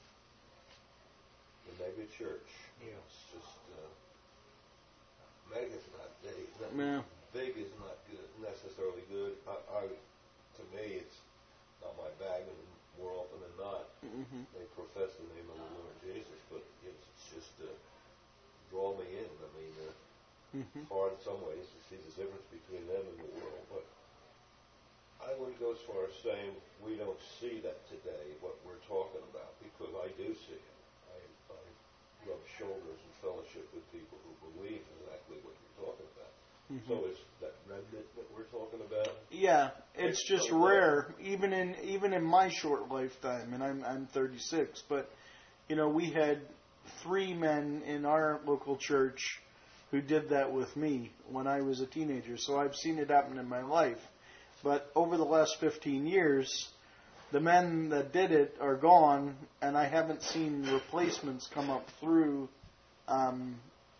the mega church. Yeah. It's just, uh, mega's not big. Not yeah. Big is not good, necessarily good. I, I, to me, it's not my bag, and more often than not, mm-hmm. they profess the name of the Lord Jesus, but it's just uh, draw me in. I mean, uh, mm-hmm. it's hard in some ways to see the difference between them and the world, but I wouldn't go as far as saying we don't see that today, what we're talking about, because I do see it. I, I rub shoulders and fellowship with people who believe exactly what you're talking about. Mm-hmm. So it's that remnant that we're talking about. Yeah, it's just rare, even in even in my short lifetime, and I'm I'm thirty-six. But you know, we had three men in our local church who did that with me when I was a teenager. So I've seen it happen in my life. But over the last fifteen years, the men that did it are gone, and I haven't seen replacements come up through. Um,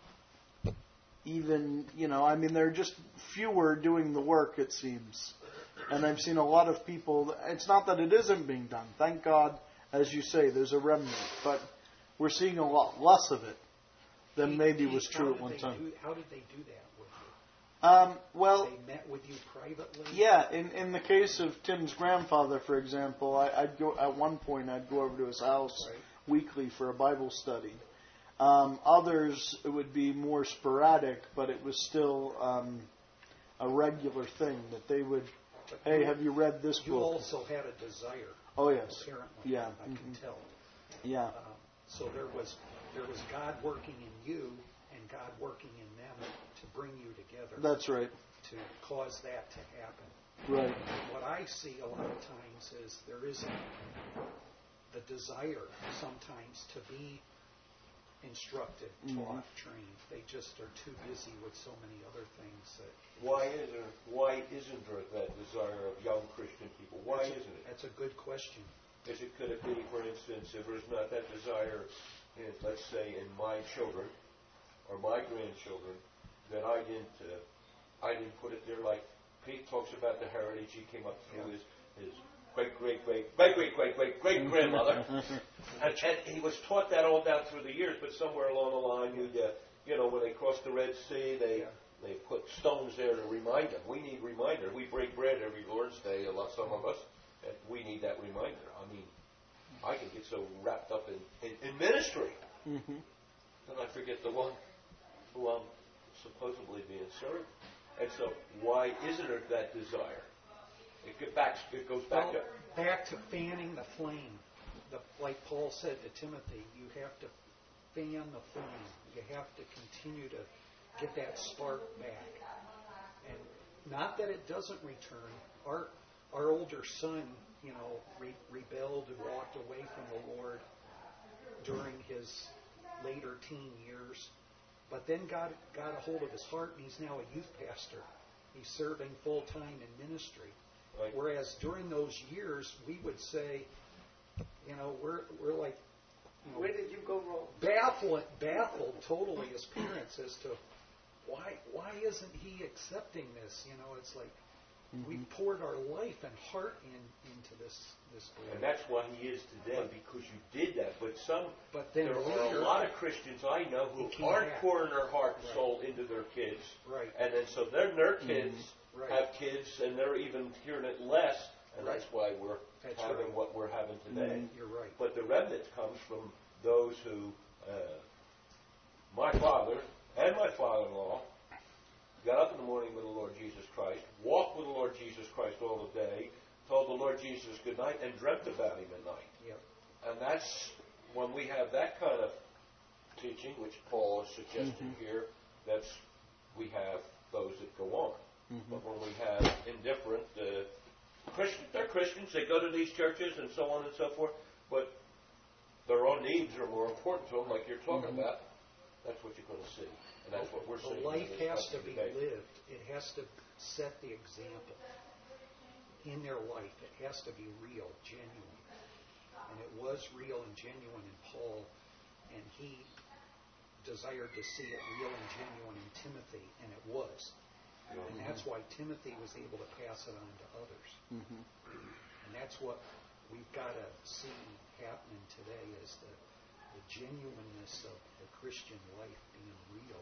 Even, you know, I mean, there are just fewer doing the work, it seems. And I've seen a lot of people, it's not that it isn't being done. Thank God, as you say, there's a remnant. But we're seeing a lot less of it than maybe was true at one time. Do, how did they do that with you? Um, well, they met with you privately? Yeah, in, in the case of Tim's grandfather, for example, I, I'd go, at one point I'd go over to his house right. weekly for a Bible study. Um, others, it would be more sporadic, but it was still um, a regular thing that they would, but hey, you, have you read this you book? You also had a desire. Oh, yes. Apparently. Yeah. I mm-hmm. can tell. Yeah. Um, so there was there was God working in you and God working in them to bring you together. That's right. To cause that to happen. Right. And what I see a lot of times is there isn't the desire sometimes to be instructed, taught, mm-hmm. trained. They just are too busy with so many other things. That why isn't why isn't there that desire of young Christian people? Why that's isn't a, it? That's a good question. Is it could it be, for instance, if there's not that desire, in, let's say, in my children or my grandchildren, that I didn't uh, I didn't put it there like Pete talks about the heritage he came up through yeah. his his great great great great great great great great grandmother, and, and he was taught that all down through the years. But somewhere along the line, you uh, you know, when they crossed the Red Sea, they yeah. they put stones there to remind them. We need reminder. We break bread every Lord's Day. A lot, some of us, and we need that reminder. I mean, I can get so wrapped up in in, in ministry, mm-hmm. that I forget the one who I'm supposedly being served. And so, why isn't there that desire? It, get back, it goes back well, up. Back to fanning the flame. The, like Paul said to Timothy, you have to fan the flame. You have to continue to get that spark back. And not that it doesn't return. Our our older son, you know, re- rebelled and walked away from the Lord during his later teen years. But then God got a hold of his heart, and he's now a youth pastor. He's serving full time in ministry. Right. Whereas during those years, we would say, you know, we're we're like, you know, where did you go wrong? Baffled, baffled totally as parents as to why why isn't he accepting this? You know, it's like mm-hmm. we poured our life and heart in into this this boy. And that's why he is today, but, because you did that. But some, but then there later, are a lot of Christians I know who aren't back. pouring their heart and right. soul into their kids. Right. And then so their their kids mm-hmm. right. have kids, and they're even hearing it less. And right. that's why we're that's having right. what we're having today. Mm-hmm. You're right. But the remnant comes from those who, uh, my father and my father-in-law, got up in the morning with the Lord Jesus Christ, walked with the Lord Jesus Christ all the day, told the Lord Jesus good night, and dreamt about him at night. Yep. And that's when we have that kind of teaching, which Paul is suggesting mm-hmm. here, that's we have those that go on. Mm-hmm. But when we have indifferent uh, Christians, they're Christians, they go to these churches and so on and so forth, but their own needs are more important to them, like you're talking mm-hmm. about. That's what you're going to see. And that's what we're seeing. The life has to be today. lived. It has to set the example in their life. It has to be real, genuine. And it was real and genuine in Paul, and he desired to see it real and genuine in Timothy, and it was. Mm-hmm. And that's why Timothy was able to pass it on to others. Mm-hmm. And that's what we've got to see happening today is the, the genuineness of the Christian life being real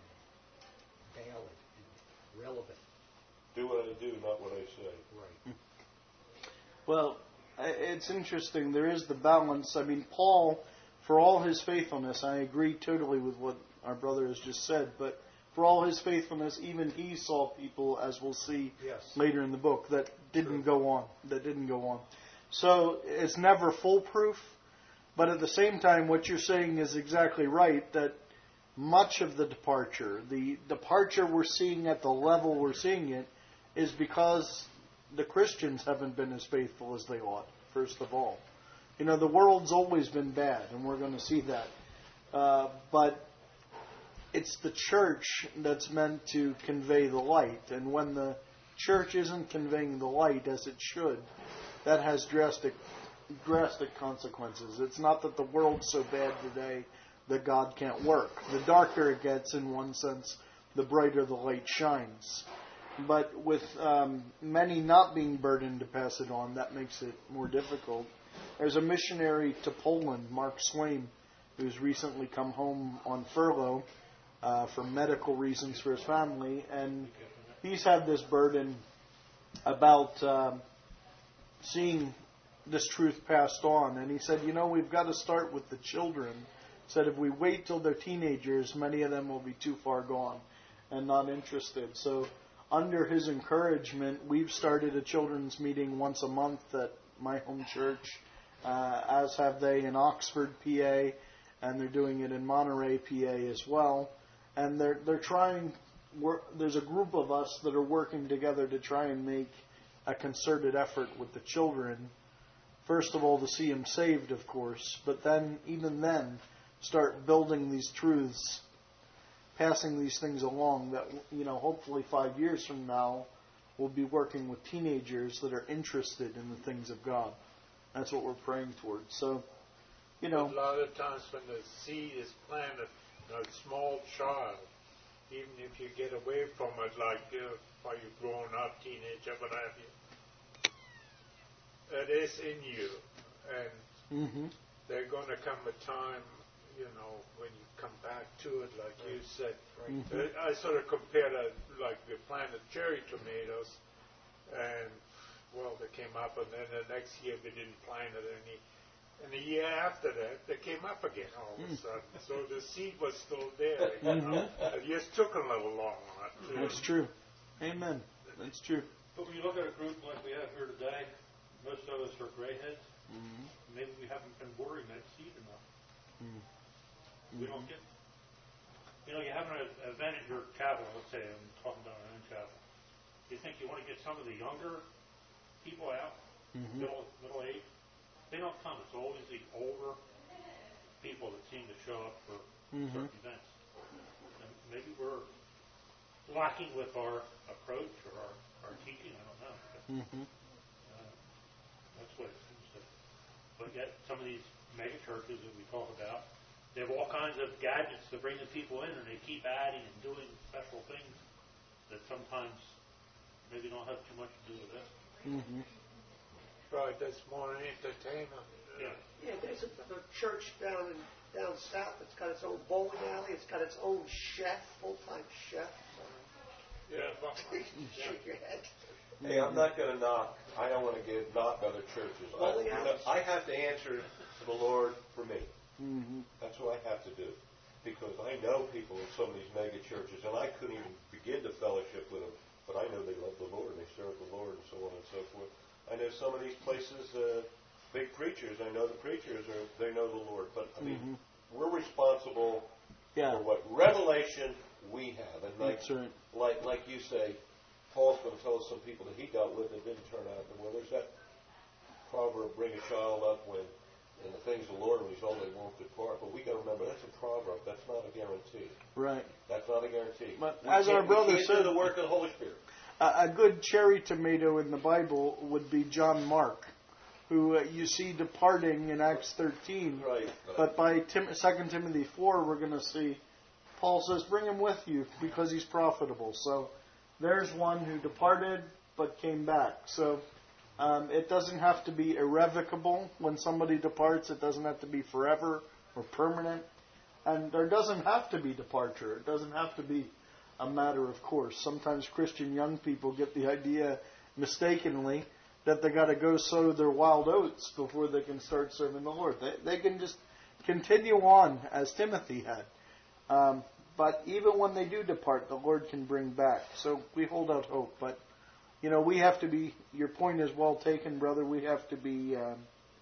and valid and relevant. Do what I do, not what I say. Right. Well, it's interesting. There is the balance. I mean, Paul, for all his faithfulness, I agree totally with what our brother has just said, but for all his faithfulness, even he saw people, as we'll see yes. later in the book, that didn't True. go on. That didn't go on. So it's never foolproof, but at the same time, what you're saying is exactly right, that much of the departure, the departure we're seeing at the level we're seeing it, is because the Christians haven't been as faithful as they ought, first of all. You know, the world's always been bad, and we're going to see that. Uh, but it's the church that's meant to convey the light. And when the church isn't conveying the light as it should, that has drastic drastic consequences. It's not that the world's so bad today that God can't work. The darker it gets, in one sense, the brighter the light shines. But with um, many not being burdened to pass it on, that makes it more difficult. There's a missionary to Poland, Mark Swain, who's recently come home on furlough uh, for medical reasons for his family, and he's had this burden about uh, seeing this truth passed on. And he said, you know, we've got to start with the children. He said if we wait till they're teenagers, many of them will be too far gone and not interested. So under his encouragement, we've started a children's meeting once a month at my home church, uh, as have they in Oxford, P A, and they're doing it in Monterey, P A as well. And they're they're trying. We're, there's a group of us that are working together to try and make a concerted effort with the children first of all, to see them saved, of course, but then, even then, start building these truths, passing these things along that, you know, hopefully five years from now, we'll be working with teenagers that are interested in the things of God. That's what we're praying towards. So, you know. But a lot of times when the seed is planted, a small child, even if you get away from it, like uh, while you're growing up, teenager, what have you, it is in you. And mm-hmm. there's going to come a time, you know, when you come back to it, like right. you said. Right. Mm-hmm. I sort of compare that, like we planted cherry tomatoes, and, well, they came up, and then the next year we didn't plant it any. And the year after that, they came up again all of a sudden. So the seed was still there. You know? It just took a little longer. That's true. Amen. That's true. But when you look at a group like we have here today, most of us are grayheads. Mm-hmm. Maybe we haven't been watering that seed enough. Mm-hmm. We don't get, you know, you have an event at your chapel, let's say, I'm talking about our own chapel. You think you want to get some of the younger people out, mm-hmm. middle, middle age? They don't come. It's always the older people that seem to show up for mm-hmm. certain events. And maybe we're lacking with our approach or our, our teaching. I don't know. But, mm-hmm. uh, that's what it seems to. But yet, some of these mega churches that we talk about, they have all kinds of gadgets to bring the people in, and they keep adding and doing special things that sometimes maybe don't have too much to do with it. Mm-hmm. Right, that's more entertainment. Yeah. Yeah, there's a, a church down in down south. It's got its own bowling alley. It's got its own chef, full-time chef. Yeah. Shake your head. Hey, I'm not going to knock. I don't want to give knock other churches. I, you know, I have to answer to the Lord for me. Mm-hmm. That's what I have to do, because I know people in some of these mega churches, and I couldn't even begin to fellowship with them. But I know they love the Lord and they serve the Lord and so on and so forth. I know some of these places, uh, big preachers, I know the preachers, are they know the Lord. But, I mean, mm-hmm. we're responsible yeah. for what revelation we have. And like, right. like like you say, Paul's going to tell us some people that he dealt with that didn't turn out well. There's that proverb, bring a child up when in the things of the Lord, when he's old, they won't depart. But we got to remember, that's a proverb. That's not a guarantee. Right. That's not a guarantee. But we as our brother we said, do the work of the Holy Spirit. A good cherry tomato in the Bible would be John Mark, who uh, you see departing in Acts thirteen. Right. But by Tim- Second Timothy four, we're going to see Paul says, bring him with you because he's profitable. So there's one who departed but came back. So um, it doesn't have to be irrevocable when somebody departs. It doesn't have to be forever or permanent. And there doesn't have to be departure. It doesn't have to be a matter of course. Sometimes Christian young people get the idea mistakenly that they got to go sow their wild oats before they can start serving the Lord. They, they can just continue on as Timothy had. Um, but even when they do depart, the Lord can bring back. So we hold out hope. But, you know, we have to be, your point is well taken, brother. We have to be um,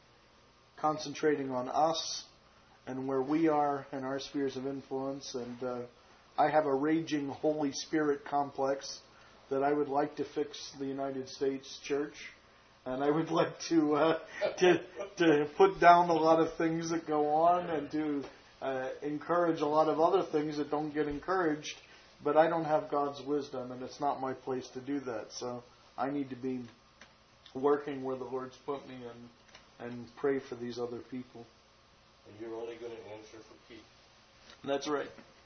concentrating on us and where we are and our spheres of influence. And uh, I have a raging Holy Spirit complex that I would like to fix the United States Church. And I would like to uh, to to put down a lot of things that go on and to uh, encourage a lot of other things that don't get encouraged. But I don't have God's wisdom, and it's not my place to do that. So I need to be working where the Lord's put me and and pray for these other people. And you're only going to answer for Keith. That's right.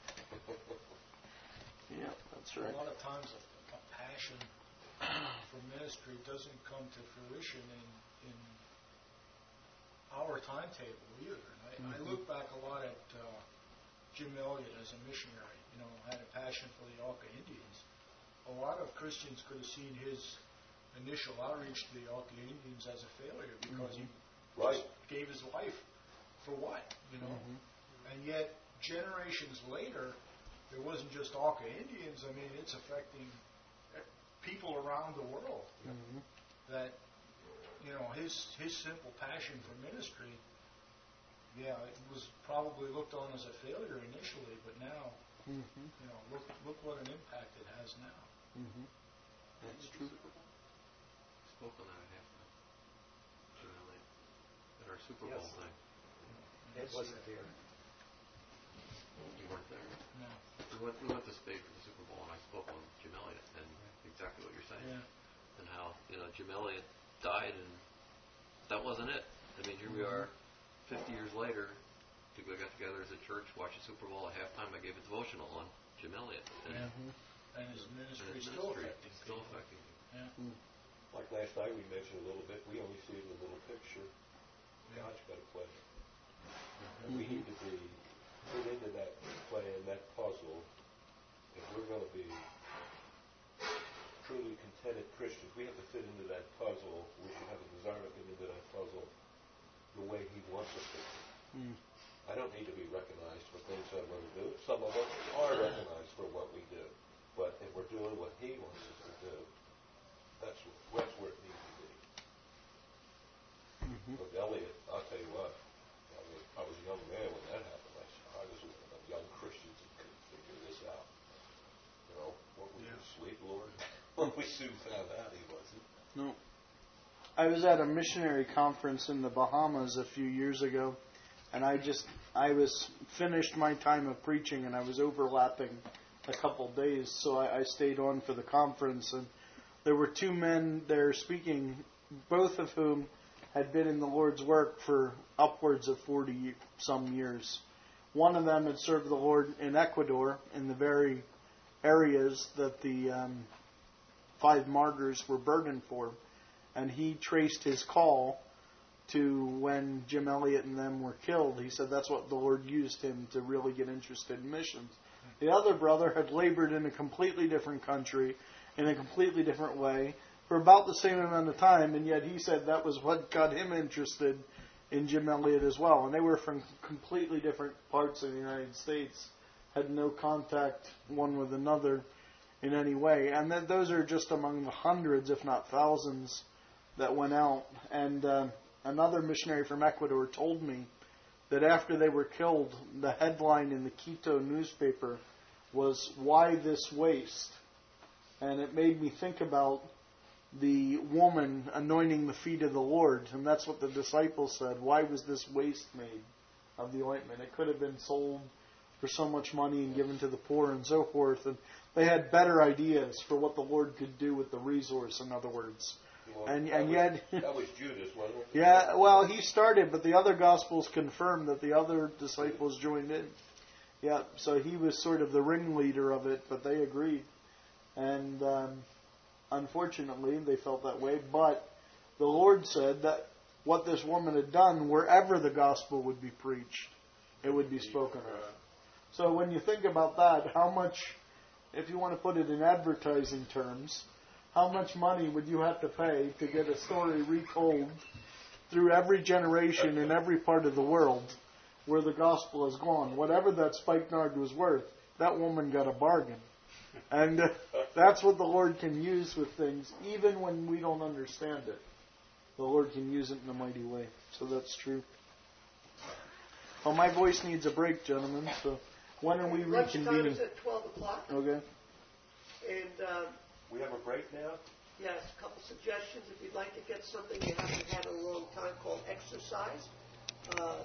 Yeah, that's right. A lot of times a, a passion for ministry doesn't come to fruition in, in our timetable either. And I, mm-hmm. I look back a lot at uh, Jim Elliot as a missionary. You know, had a passion for the Auca Indians. A lot of Christians could have seen his initial outreach to the Auca Indians as a failure because mm-hmm. he right. just gave his life for what, you know? Mm-hmm. And yet, generations later, it wasn't just Auca Indians. I mean, it's affecting people around the world. Mm-hmm. That, you know, his his simple passion for ministry, yeah, it was probably looked on as a failure initially, but now, mm-hmm. you know, look look what an impact it has now. Mm-hmm. That's true. Spoke on that half our Super Bowl Yes. thing. It wasn't there. You weren't there. No. We went, we went to Spade for the Super Bowl, and I spoke on Jim Elliott, and exactly what you're saying, Yeah. and how you know Jim Elliott died, and that wasn't it. I mean, here we are, fifty years later. We got together as a church, watched the Super Bowl. At halftime, I gave a devotional on Jim Elliott, and, Yeah. And his ministry and is his still ministry affecting is still people. affecting you. Yeah. Like last night we mentioned a little bit, we only see it in a little picture. God's got a plan. And we need to be put into that plan, that puzzle. If we're going to be truly contented Christians, we have to fit into that puzzle. We should have a desire to fit into that puzzle the way He wants us to. Mm. I don't need to be recognized for things I'm going to do. Some of us are recognized for what we do. But if we're doing what He wants us to do, that's, that's where it needs to be. Mm-hmm. With Elliot, I'll tell you what, I, mean, I was a young man when that happened. I, I was one of the young Christians that couldn't figure this out. You know, what were you asleep, Lord? Well, we soon found out He wasn't. No. I was at a missionary conference in the Bahamas a few years ago, and I just, I was finished my time of preaching, and I was overlapping a couple days, so I, I stayed on for the conference, and there were two men there speaking, both of whom had been in the Lord's work for upwards of forty some years. One of them had served the Lord in Ecuador, in the very areas that the um, five martyrs were burdened for, and he traced his call to when Jim Elliott and them were killed. He said that's what the Lord used him to really get interested in missions. The other brother had labored in a completely different country, in a completely different way, for about the same amount of time, and yet he said that was what got him interested in Jim Elliott as well. And they were from completely different parts of the United States, had no contact one with another in any way. And that those are just among the hundreds, if not thousands, that went out. And uh, another missionary from Ecuador told me that after they were killed, the headline in the Quito newspaper was, "Why this waste?" And it made me think about the woman anointing the feet of the Lord. And that's what the disciples said. Why was this waste made of the ointment? It could have been sold for so much money and given to the poor and so forth. And they had better ideas for what the Lord could do with the resource, in other words. Well, and that and was, yet... that was Judas, wasn't it? Yeah, well, he started, but the other Gospels confirm that the other disciples joined in. Yeah, so he was sort of the ringleader of it, but they agreed. And um, unfortunately, they felt that way. But the Lord said that what this woman had done, wherever the gospel would be preached, it would be spoken of. So when you think about that, how much, if you want to put it in advertising terms, how much money would you have to pay to get a story retold through every generation in every part of the world where the gospel has gone? Whatever that spikenard was worth, that woman got a bargain. And uh, that's what the Lord can use with things, even when we don't understand it. The Lord can use it in a mighty way. So that's true. Well, my voice needs a break, gentlemen. So when are we reconvening? Lunchtime is at twelve o'clock. Okay. And um, We have a break now? yes, a couple suggestions. If you'd like to get something you haven't had in a long time called exercise, uh,